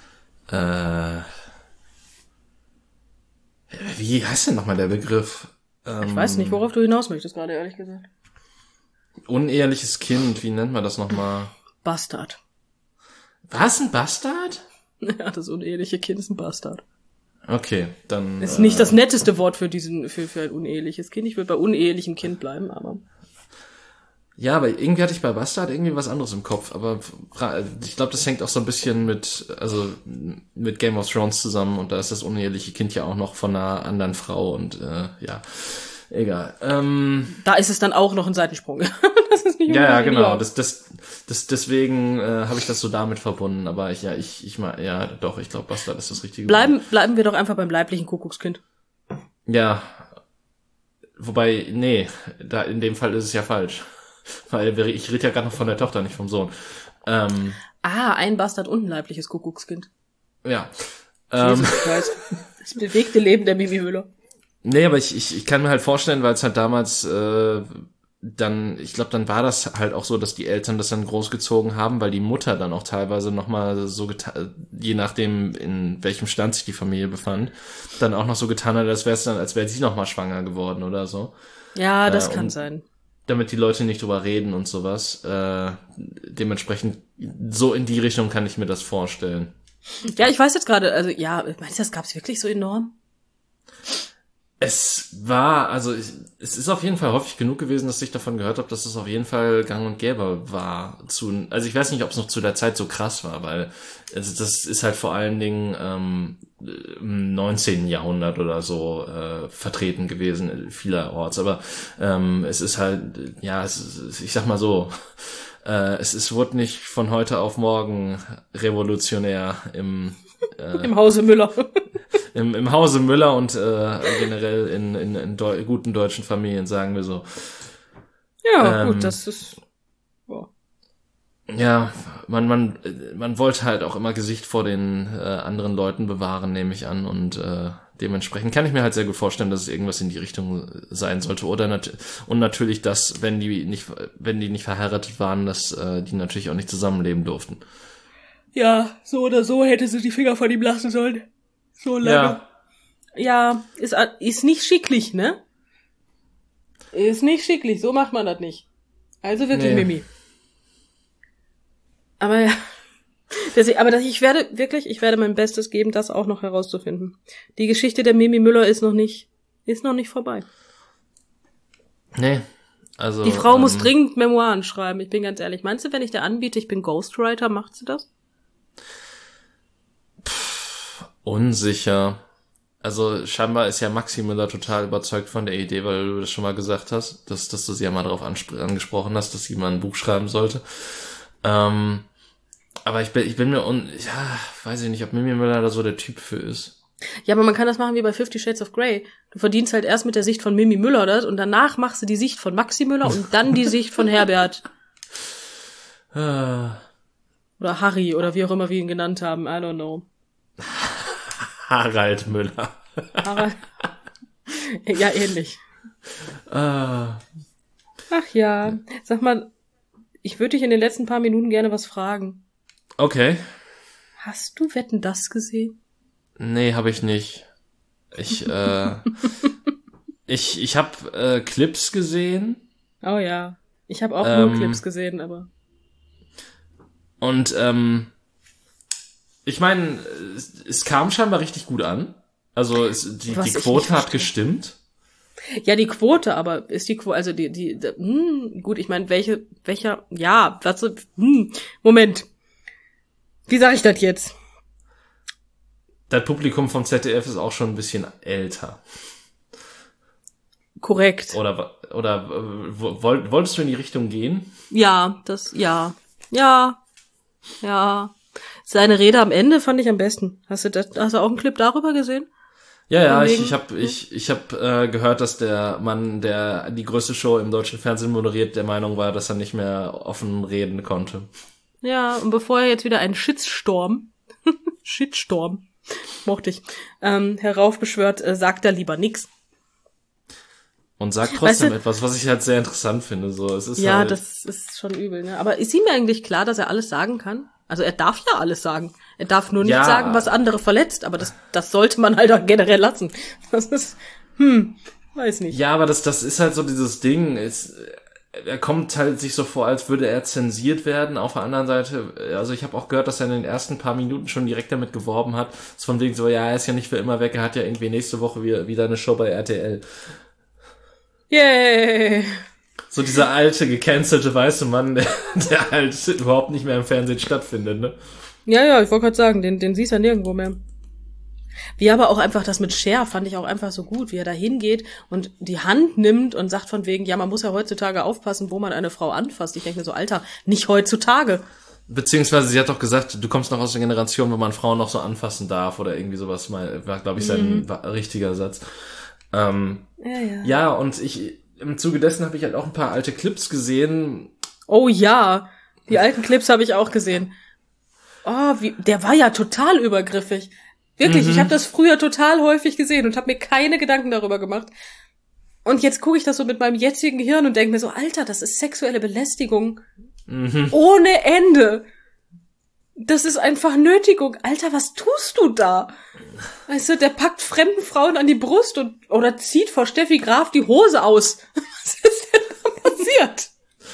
Wie heißt denn nochmal der Begriff? Ich weiß nicht, worauf du hinaus möchtest gerade, ehrlich gesagt. Uneheliches Kind, wie nennt man das nochmal? Bastard. Was, ein Bastard? Ja, das uneheliche Kind ist ein Bastard. Okay, dann... Ist nicht das netteste Wort für ein uneheliches Kind. Ich würde bei unehelichem Kind bleiben, aber... Ja, aber irgendwie hatte ich bei Bastard irgendwie was anderes im Kopf, aber ich glaube, das hängt auch so ein bisschen mit Game of Thrones zusammen und da ist das uneheliche Kind ja auch noch von einer anderen Frau und ja, egal. Da ist es dann auch noch ein Seitensprung. Das ist nicht ja, genau, deswegen habe ich das so damit verbunden, aber ich glaube, Bastard ist das richtige Wort. Bleiben wir doch einfach beim leiblichen Kuckuckskind. Ja, wobei, nee, da in dem Fall ist es ja falsch. Weil ich rede ja gerade noch von der Tochter, nicht vom Sohn. Ein Bastard und ein leibliches Kuckuckskind. Ja. Jesus Christ. Das bewegte Leben der Mimi Müller. Nee, aber ich kann mir halt vorstellen, weil es halt damals ich glaube, dann war das halt auch so, dass die Eltern das dann großgezogen haben, weil die Mutter dann auch teilweise nochmal so je nachdem, in welchem Stand sich die Familie befand, dann auch noch so getan hat, als wäre sie nochmal schwanger geworden oder so. Ja, das kann sein. Damit die Leute nicht drüber reden und sowas. Dementsprechend, so in die Richtung kann ich mir das vorstellen. Ja, ich weiß jetzt gerade, also ja, meinst du, das gab's wirklich so enorm? Es ist auf jeden Fall häufig genug gewesen, dass ich davon gehört habe, dass es auf jeden Fall gang und gäbe war. Also ich weiß nicht, ob es noch zu der Zeit so krass war, weil das ist halt vor allen Dingen im 19. Jahrhundert oder so vertreten gewesen, vielerorts. Aber es ist halt, ich sag mal so, es wurde nicht von heute auf morgen revolutionär im Hause Müller. Im Hause Müller und generell in guten deutschen Familien, sagen wir so. Ja, gut, das ist... Boah. Ja, man wollte halt auch immer Gesicht vor den anderen Leuten bewahren, nehme ich an. Und dementsprechend kann ich mir halt sehr gut vorstellen, dass es irgendwas in die Richtung sein sollte. Und natürlich, dass, wenn die nicht verheiratet waren, dass die natürlich auch nicht zusammenleben durften. Ja, so oder so hätte sie die Finger von ihm lassen sollen. So lange. Ja, ist nicht schicklich, ne? Ist nicht schicklich, so macht man das nicht. Also wirklich, nee. Mimi. Aber ja. Ich werde mein Bestes geben, das auch noch herauszufinden. Die Geschichte der Mimi Müller ist noch nicht vorbei. Nee. Also. Die Frau muss dringend Memoiren schreiben, ich bin ganz ehrlich. Meinst du, wenn ich dir anbiete, ich bin Ghostwriter, macht sie das? Unsicher. Also scheinbar ist ja Maxi Müller total überzeugt von der Idee, weil du das schon mal gesagt hast, dass du sie ja mal darauf angesprochen hast, dass sie mal ein Buch schreiben sollte. Aber ich bin mir weiß ich nicht, ob Mimi Müller da so der Typ für ist. Ja, aber man kann das machen wie bei 50 Shades of Grey. Du verdienst halt erst mit der Sicht von Mimi Müller das und danach machst du die Sicht von Maxi Müller und dann die Sicht von Herbert. Oder Harry oder wie auch immer wir ihn genannt haben, I don't know. Harald Müller. Ja, ähnlich. Ach ja, sag mal, ich würde dich in den letzten paar Minuten gerne was fragen. Okay. Hast du Wetten, das gesehen? Nee, habe ich nicht. Ich habe Clips gesehen. Oh ja, ich habe auch nur Clips gesehen, aber... Und ich meine, es kam scheinbar richtig gut an. Also die Quote hat gestimmt. Ja, die Quote, aber ist die Quote, also gut, ich meine, Moment. Wie sage ich das jetzt? Das Publikum vom ZDF ist auch schon ein bisschen älter. Korrekt. Oder wolltest du in die Richtung gehen? Ja. Seine Rede am Ende fand ich am besten. Hast du auch einen Clip darüber gesehen? Ja, ich hab gehört, dass der Mann, der die größte Show im deutschen Fernsehen moderiert, der Meinung war, dass er nicht mehr offen reden konnte. Ja, und bevor er jetzt wieder einen Shitstorm mochte ich, heraufbeschwört, sagt er lieber nix. Und sagt trotzdem etwas, was ich halt sehr interessant finde. So, es ist ja, das ist schon übel, ne? Aber ist ihm eigentlich klar, dass er alles sagen kann? Also er darf ja alles sagen. Er darf nur nicht sagen, was andere verletzt. Aber das sollte man halt auch generell lassen. Das ist, weiß nicht. Ja, aber das ist halt so dieses Ding. Er kommt halt sich so vor, als würde er zensiert werden. Auf der anderen Seite, also ich habe auch gehört, dass er in den ersten paar Minuten schon direkt damit geworben hat. Das von wegen so, ja, er ist ja nicht für immer weg. Er hat ja irgendwie nächste Woche wieder eine Show bei RTL. Yay! So dieser alte, gecancelte weiße Mann, der halt überhaupt nicht mehr im Fernsehen stattfindet, ne? Ja, ich wollte gerade sagen, den siehst du ja nirgendwo mehr. Wie aber auch einfach das mit Cher fand ich auch einfach so gut, wie er da hingeht und die Hand nimmt und sagt von wegen, ja, man muss ja heutzutage aufpassen, wo man eine Frau anfasst. Ich denke mir so, Alter, nicht heutzutage. Beziehungsweise sie hat doch gesagt, du kommst noch aus der Generation, wo man Frauen noch so anfassen darf oder irgendwie sowas, war, glaube ich, sein richtiger Satz. Ja, und im Zuge dessen habe ich halt auch ein paar alte Clips gesehen. Oh ja, die alten Clips habe ich auch gesehen. Oh, der war ja total übergriffig. Wirklich, ich habe das früher total häufig gesehen und habe mir keine Gedanken darüber gemacht. Und jetzt gucke ich das so mit meinem jetzigen Gehirn und denke mir so, Alter, das ist sexuelle Belästigung. Ohne Ende. Das ist einfach Nötigung. Alter, was tust du da? Weißt du, der packt fremden Frauen an die Brust oder zieht vor Steffi Graf die Hose aus. Was ist denn da passiert?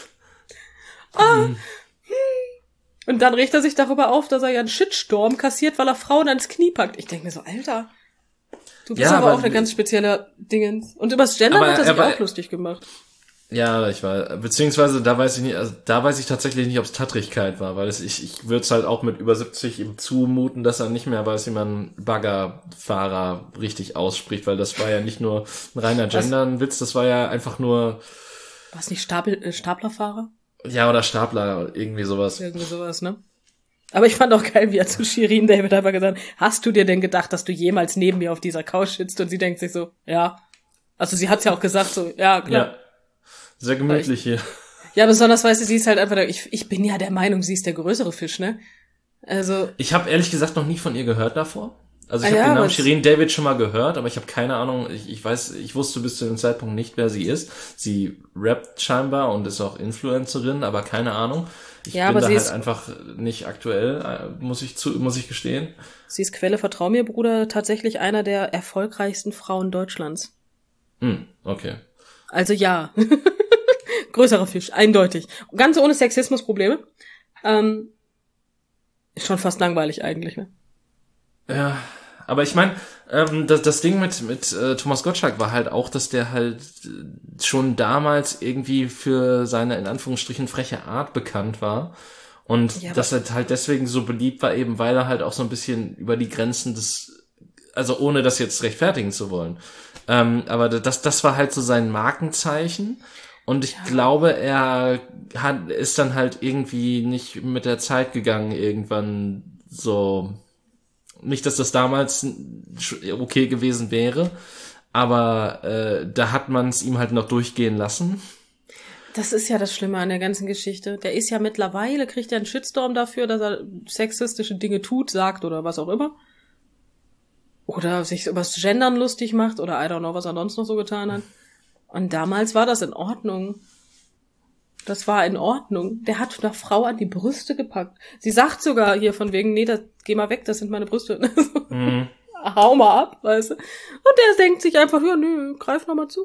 Und dann regt er sich darüber auf, dass er ja einen Shitstorm kassiert, weil er Frauen ans Knie packt. Ich denke mir so, Alter, du bist aber auch eine ganz spezielle Dingens. Und übers Gendern hat er sich auch lustig gemacht. Ja, ich weiß, beziehungsweise da weiß ich nicht, also da weiß ich tatsächlich nicht, ob es Tattrigkeit war, weil ich würde es halt auch mit über 70 ihm zumuten, dass er nicht mehr weiß, wie man Baggerfahrer richtig ausspricht, weil das war ja nicht nur ein reiner Gendern-Witz, das war ja einfach nur... War es nicht Staplerfahrer? Ja, oder Stapler, irgendwie sowas. Irgendwie sowas, ne? Aber ich fand auch geil, wie er zu Shirin David einfach gesagt hat, hast du dir denn gedacht, dass du jemals neben mir auf dieser Couch sitzt? Und sie denkt sich so, ja. Also sie hat's ja auch gesagt, so, ja, klar. Ja. Sehr gemütlich hier. Ja, besonders, weißt du, sie ist halt einfach, ich bin ja der Meinung, sie ist der größere Fisch, ne? Also. Ich habe ehrlich gesagt noch nie von ihr gehört davor. Also ich habe den Namen Shirin David schon mal gehört, aber ich habe keine Ahnung, ich wusste bis zu dem Zeitpunkt nicht, wer sie ist. Sie rappt scheinbar und ist auch Influencerin, aber keine Ahnung. Ich bin da halt einfach nicht aktuell, muss ich gestehen. Sie ist Quelle, vertrau mir, Bruder, tatsächlich einer der erfolgreichsten Frauen Deutschlands. Okay. Also ja. Größerer Fisch, eindeutig. Ganz ohne Sexismusprobleme. Ist schon fast langweilig eigentlich, ne? Ja, aber ich meine, das Ding mit Thomas Gottschalk war halt auch, dass der halt schon damals irgendwie für seine in Anführungsstrichen freche Art bekannt war. Und ja, dass er halt deswegen so beliebt war, eben weil er halt auch so ein bisschen über die Grenzen also ohne das jetzt rechtfertigen zu wollen. Aber das war halt so sein Markenzeichen. Und ich glaube, er ist dann halt irgendwie nicht mit der Zeit gegangen irgendwann so. Nicht, dass das damals okay gewesen wäre, aber da hat man es ihm halt noch durchgehen lassen. Das ist ja das Schlimme an der ganzen Geschichte. Der ist ja mittlerweile, kriegt er einen Shitstorm dafür, dass er sexistische Dinge tut, sagt oder was auch immer. Oder sich übers Gendern lustig macht oder I don't know, was er sonst noch so getan hat. Und damals war das in Ordnung. Das war in Ordnung. Der hat einer Frau an die Brüste gepackt. Sie sagt sogar hier von wegen, nee, geh mal weg, das sind meine Brüste. Hau mal ab, weißt du. Und der denkt sich einfach, ja, nö, greif noch mal zu.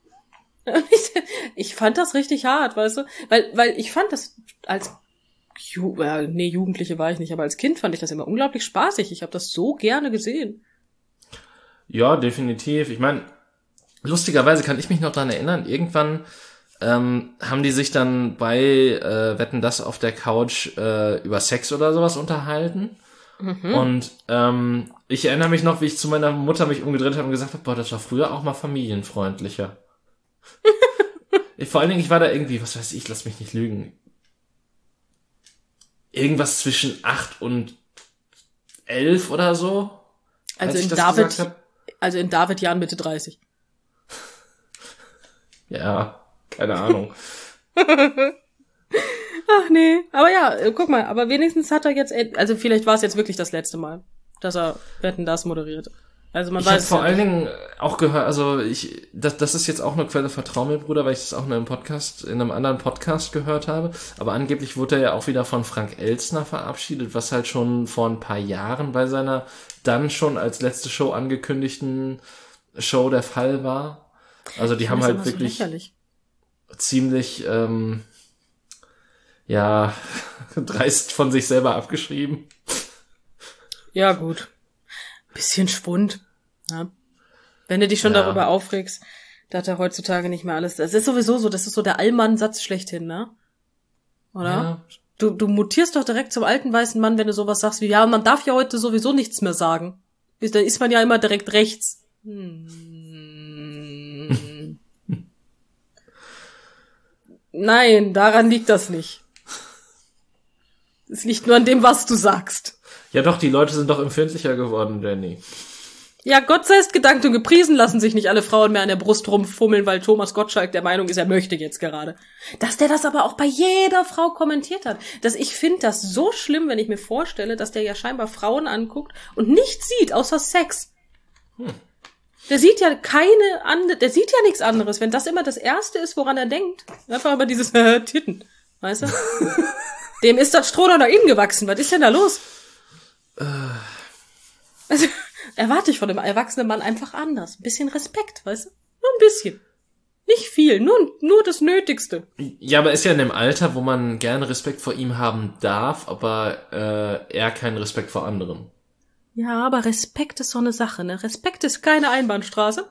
Ich fand das richtig hart, weißt du. Weil ich fand das als Jugendliche war ich nicht, aber als Kind fand ich das immer unglaublich spaßig. Ich habe das so gerne gesehen. Ja, definitiv. Ich meine, lustigerweise kann ich mich noch dran erinnern, irgendwann haben die sich dann bei Wetten, dass auf der Couch über Sex oder sowas unterhalten. Und ich erinnere mich noch, wie ich zu meiner Mutter mich umgedreht habe und gesagt habe, boah, das war früher auch mal familienfreundlicher. Vor allen Dingen, ich war da irgendwie, was weiß ich, lass mich nicht lügen. Irgendwas zwischen 8 und 11 oder so. Also in David Jahren Mitte 30. Ja, keine Ahnung. Ach nee, aber ja, guck mal, aber wenigstens hat er jetzt, also vielleicht war es jetzt wirklich das letzte Mal, dass er Wetten, das moderiert. Also man weiß. Ich habe vor allen Dingen auch gehört, also das ist jetzt auch eine Quelle, vertrau mir, Bruder, weil ich das auch in einem anderen Podcast gehört habe. Aber angeblich wurde er ja auch wieder von Frank Elstner verabschiedet, was halt schon vor ein paar Jahren bei seiner dann schon als letzte Show angekündigten Show der Fall war. Also die haben halt wirklich ziemlich dreist von sich selber abgeschrieben. Ja, gut. Bisschen Schwund. Ja. Wenn du dich schon darüber aufregst, dass er heutzutage nicht mehr alles... Das ist sowieso so, das ist so der Allmann-Satz schlechthin, ne? Oder? Ja. Du mutierst doch direkt zum alten weißen Mann, wenn du sowas sagst wie, ja, man darf ja heute sowieso nichts mehr sagen. Da ist man ja immer direkt rechts. Nein, daran liegt das nicht. Es liegt nur an dem, was du sagst. Ja doch, die Leute sind doch empfindlicher geworden, Danny. Ja, Gott sei es gedankt und gepriesen, lassen sich nicht alle Frauen mehr an der Brust rumfummeln, weil Thomas Gottschalk der Meinung ist, er möchte jetzt gerade. Dass der das aber auch bei jeder Frau kommentiert hat. Ich finde das so schlimm, wenn ich mir vorstelle, dass der ja scheinbar Frauen anguckt und nichts sieht, außer Sex. Der sieht ja der sieht ja nichts anderes. Wenn das immer das Erste ist, woran er denkt, einfach über dieses Titten, weißt du? Dem ist das Stroh doch nach innen gewachsen. Was ist denn da los? Also, erwarte ich von einem erwachsenen Mann einfach anders. Ein bisschen Respekt, weißt du? Nur ein bisschen. Nicht viel, nur das Nötigste. Ja, aber ist ja in dem Alter, wo man gerne Respekt vor ihm haben darf, aber er keinen Respekt vor anderen. Ja, aber Respekt ist so eine Sache, ne? Respekt ist keine Einbahnstraße.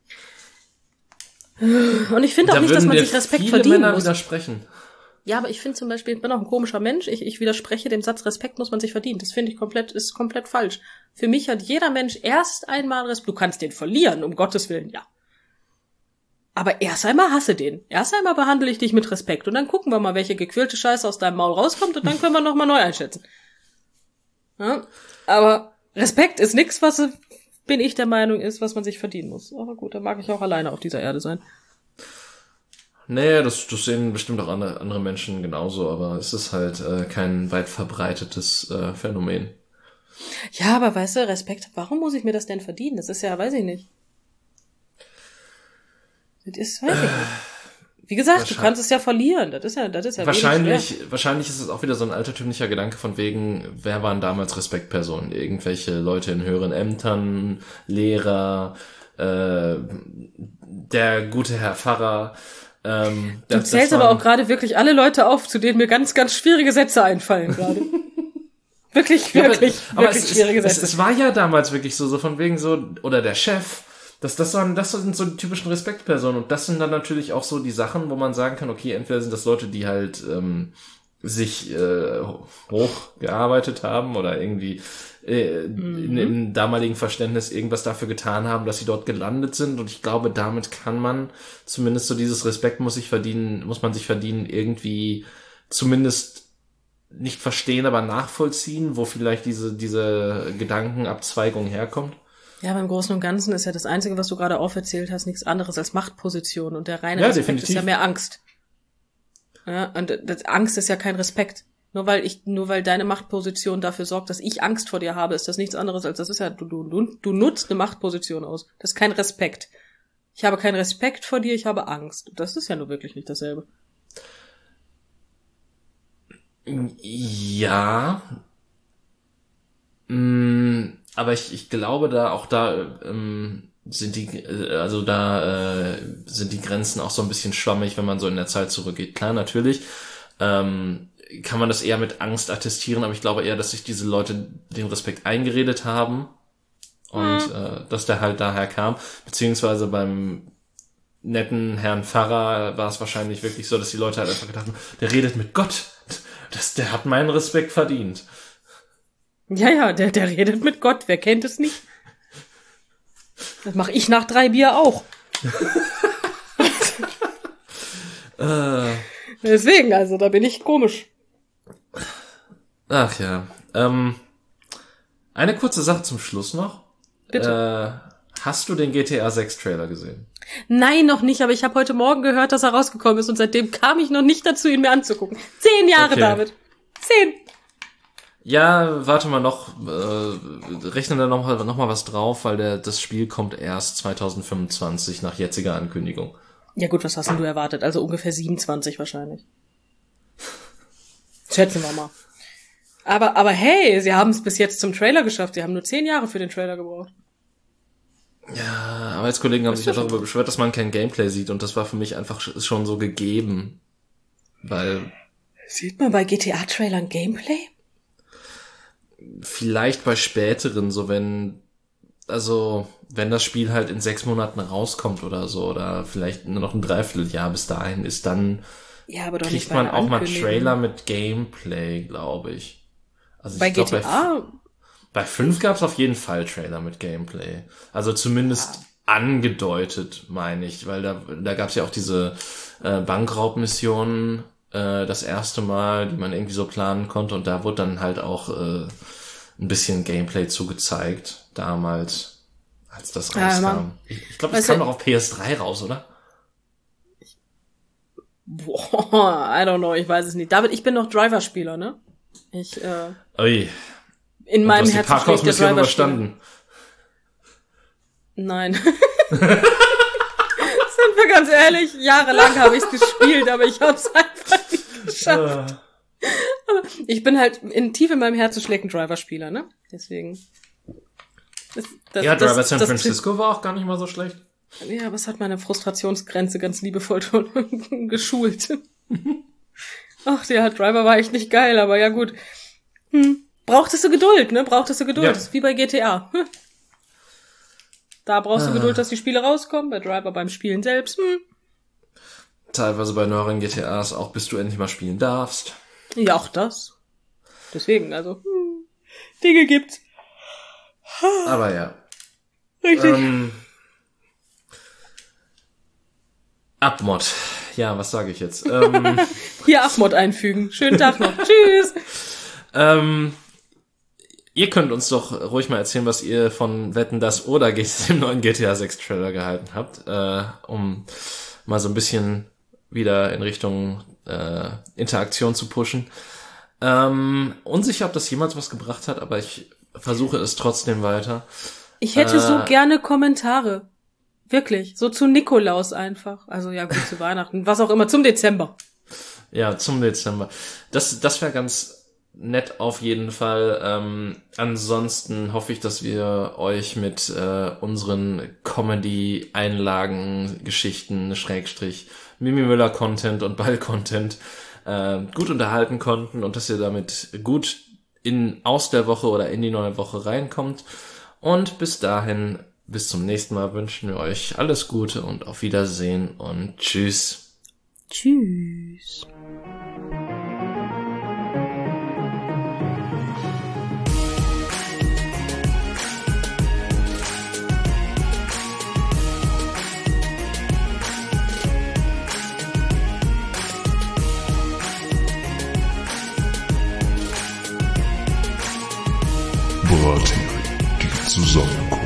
Und ich finde auch nicht, dass man sich Respekt verdienen Männer muss. Widersprechen. Ja, aber ich finde zum Beispiel, ich bin auch ein komischer Mensch, ich widerspreche dem Satz, Respekt muss man sich verdienen. Das finde ich ist komplett falsch. Für mich hat jeder Mensch erst einmal Respekt. Du kannst den verlieren, um Gottes Willen, ja. Aber erst einmal hasse den. Erst einmal behandle ich dich mit Respekt. Und dann gucken wir mal, welche gequirlte Scheiße aus deinem Maul rauskommt und dann können wir nochmal neu einschätzen. Ja? Aber Respekt ist nix, was, bin ich der Meinung, ist, was man sich verdienen muss. Aber gut, dann mag ich auch alleine auf dieser Erde sein. Nee, das sehen bestimmt auch andere Menschen genauso, aber es ist halt kein weit verbreitetes Phänomen. Ja, aber weißt du, Respekt, warum muss ich mir das denn verdienen? Das ist ja, weiß ich nicht. Das ist, weiß ich nicht. Wie gesagt, du kannst es ja verlieren. Das ist ja wahrscheinlich ist es auch wieder so ein altertümlicher Gedanke von wegen, wer waren damals Respektpersonen? Irgendwelche Leute in höheren Ämtern, Lehrer, der gute Herr Pfarrer. Du zählst aber auch gerade wirklich alle Leute auf, zu denen mir ganz, ganz schwierige Sätze einfallen gerade. wirklich schwierige Sätze. Es war ja damals wirklich so von wegen so, oder der Chef, das sind so die typischen Respektpersonen und das sind dann natürlich auch so die Sachen, wo man sagen kann, okay, entweder sind das Leute, die halt sich hochgearbeitet haben oder irgendwie im damaligen Verständnis irgendwas dafür getan haben, dass sie dort gelandet sind und ich glaube, damit kann man zumindest so dieses Respekt muss man sich verdienen, irgendwie zumindest nicht verstehen, aber nachvollziehen, wo vielleicht diese Gedankenabzweigung herkommt. Ja, aber im Großen und Ganzen ist ja das Einzige, was du gerade auferzählt hast, nichts anderes als Machtposition und der reine Respekt definitiv. Ist ja mehr Angst. Ja, und Angst ist ja kein Respekt. Nur weil deine Machtposition dafür sorgt, dass ich Angst vor dir habe, ist das nichts anderes als, das ist ja, du nutzt eine Machtposition aus. Das ist kein Respekt. Ich habe keinen Respekt vor dir, ich habe Angst. Das ist ja nur wirklich nicht dasselbe. Ja. Aber ich glaube sind die Grenzen auch so ein bisschen schwammig, wenn man so in der Zeit zurückgeht. Klar, natürlich, kann man das eher mit Angst attestieren, aber ich glaube eher, dass sich diese Leute den Respekt eingeredet haben und dass der halt daher kam. Beziehungsweise beim netten Herrn Pfarrer war es wahrscheinlich wirklich so, dass die Leute halt einfach gedacht haben, der redet mit Gott, der hat meinen Respekt verdient. Ja, der redet mit Gott, wer kennt es nicht? Das mache ich nach 3 Bier auch. Deswegen, also, da bin ich komisch. Ach ja. Eine kurze Sache zum Schluss noch. Bitte. Hast du den GTA 6 Trailer gesehen? Nein, noch nicht, aber ich habe heute Morgen gehört, dass er rausgekommen ist und seitdem kam ich noch nicht dazu, ihn mir anzugucken. 10 Jahre, okay. David. 10. Ja, warte mal noch, rechnen da noch mal was drauf, weil das Spiel kommt erst 2025 nach jetziger Ankündigung. Ja gut, was hast denn du erwartet? Also ungefähr 27 wahrscheinlich. Schätzen wir mal. Aber hey, sie haben es bis jetzt zum Trailer geschafft. Sie haben nur 10 Jahre für den Trailer gebraucht. Ja, Arbeitskollegen haben sich ja darüber beschwert, dass man kein Gameplay sieht und das war für mich einfach schon so gegeben. Weil... Sieht man bei GTA-Trailern Gameplay? Vielleicht bei späteren, so wenn das Spiel halt in 6 Monaten rauskommt oder so, oder vielleicht nur noch ein Dreivierteljahr bis dahin ist, dann ja, aber doch kriegt man auch mal Trailer mit Gameplay, glaube ich. Also bei GTA? Bei 5 gab es auf jeden Fall Trailer mit Gameplay. Also zumindest angedeutet, meine ich, weil da gab es ja auch diese Bankraubmissionen das erste Mal, die man irgendwie so planen konnte und da wurde dann halt auch ein bisschen Gameplay zugezeigt damals. als das rauskam. Ich glaube, das kam doch auf PS3 raus, oder? Boah, I don't know, ich weiß es nicht. David, ich bin noch Driver-Spieler, ne? Ui. In meinem Herzen schlägt der Driver-Spieler. Überstanden. Nein. Sind wir ganz ehrlich, jahrelang habe ich es gespielt, aber ich habe es einfach nicht geschafft. Aber ich bin halt, tief in meinem Herzen schlägt ein Driver-Spieler, ne? Deswegen. Driver San Francisco war auch gar nicht mal so schlecht. Ja, aber es hat meine Frustrationsgrenze ganz liebevoll schon geschult. Ach, der Driver war echt nicht geil, aber ja gut. Brauchtest du Geduld, ne? Brauchtest du Geduld. Ja. Das ist wie bei GTA. Da brauchst du Geduld, dass die Spiele rauskommen. Bei Driver beim Spielen selbst. Teilweise bei neueren GTAs auch, bis du endlich mal spielen darfst. Ja, auch das. Deswegen, also, Dinge gibt's. Aber ja. Richtig. Abmod. Ja, was sage ich jetzt? Hier Abmod einfügen. Schönen Tag noch. Tschüss. Ihr könnt uns doch ruhig mal erzählen, was ihr von Wetten, dass oder dem neuen GTA 6 Trailer gehalten habt, um mal so ein bisschen wieder in Richtung Interaktion zu pushen. Unsicher, ob das jemals was gebracht hat, aber ich versuche es trotzdem weiter. Ich hätte so gerne Kommentare. Wirklich. So zu Nikolaus einfach. Also ja, gut, zu Weihnachten. Was auch immer. Zum Dezember. Ja, zum Dezember. Das wäre ganz nett auf jeden Fall. Ansonsten hoffe ich, dass wir euch mit unseren Comedy-Einlagen, Geschichten, Schrägstrich, Mimi Müller-Content und Ball-Content gut unterhalten konnten und dass ihr damit gut aus der Woche oder in die neue Woche reinkommt. Und bis dahin, bis zum nächsten Mal wünschen wir euch alles Gute und auf Wiedersehen und tschüss. Tschüss. Brathering, die Zusammenkunft.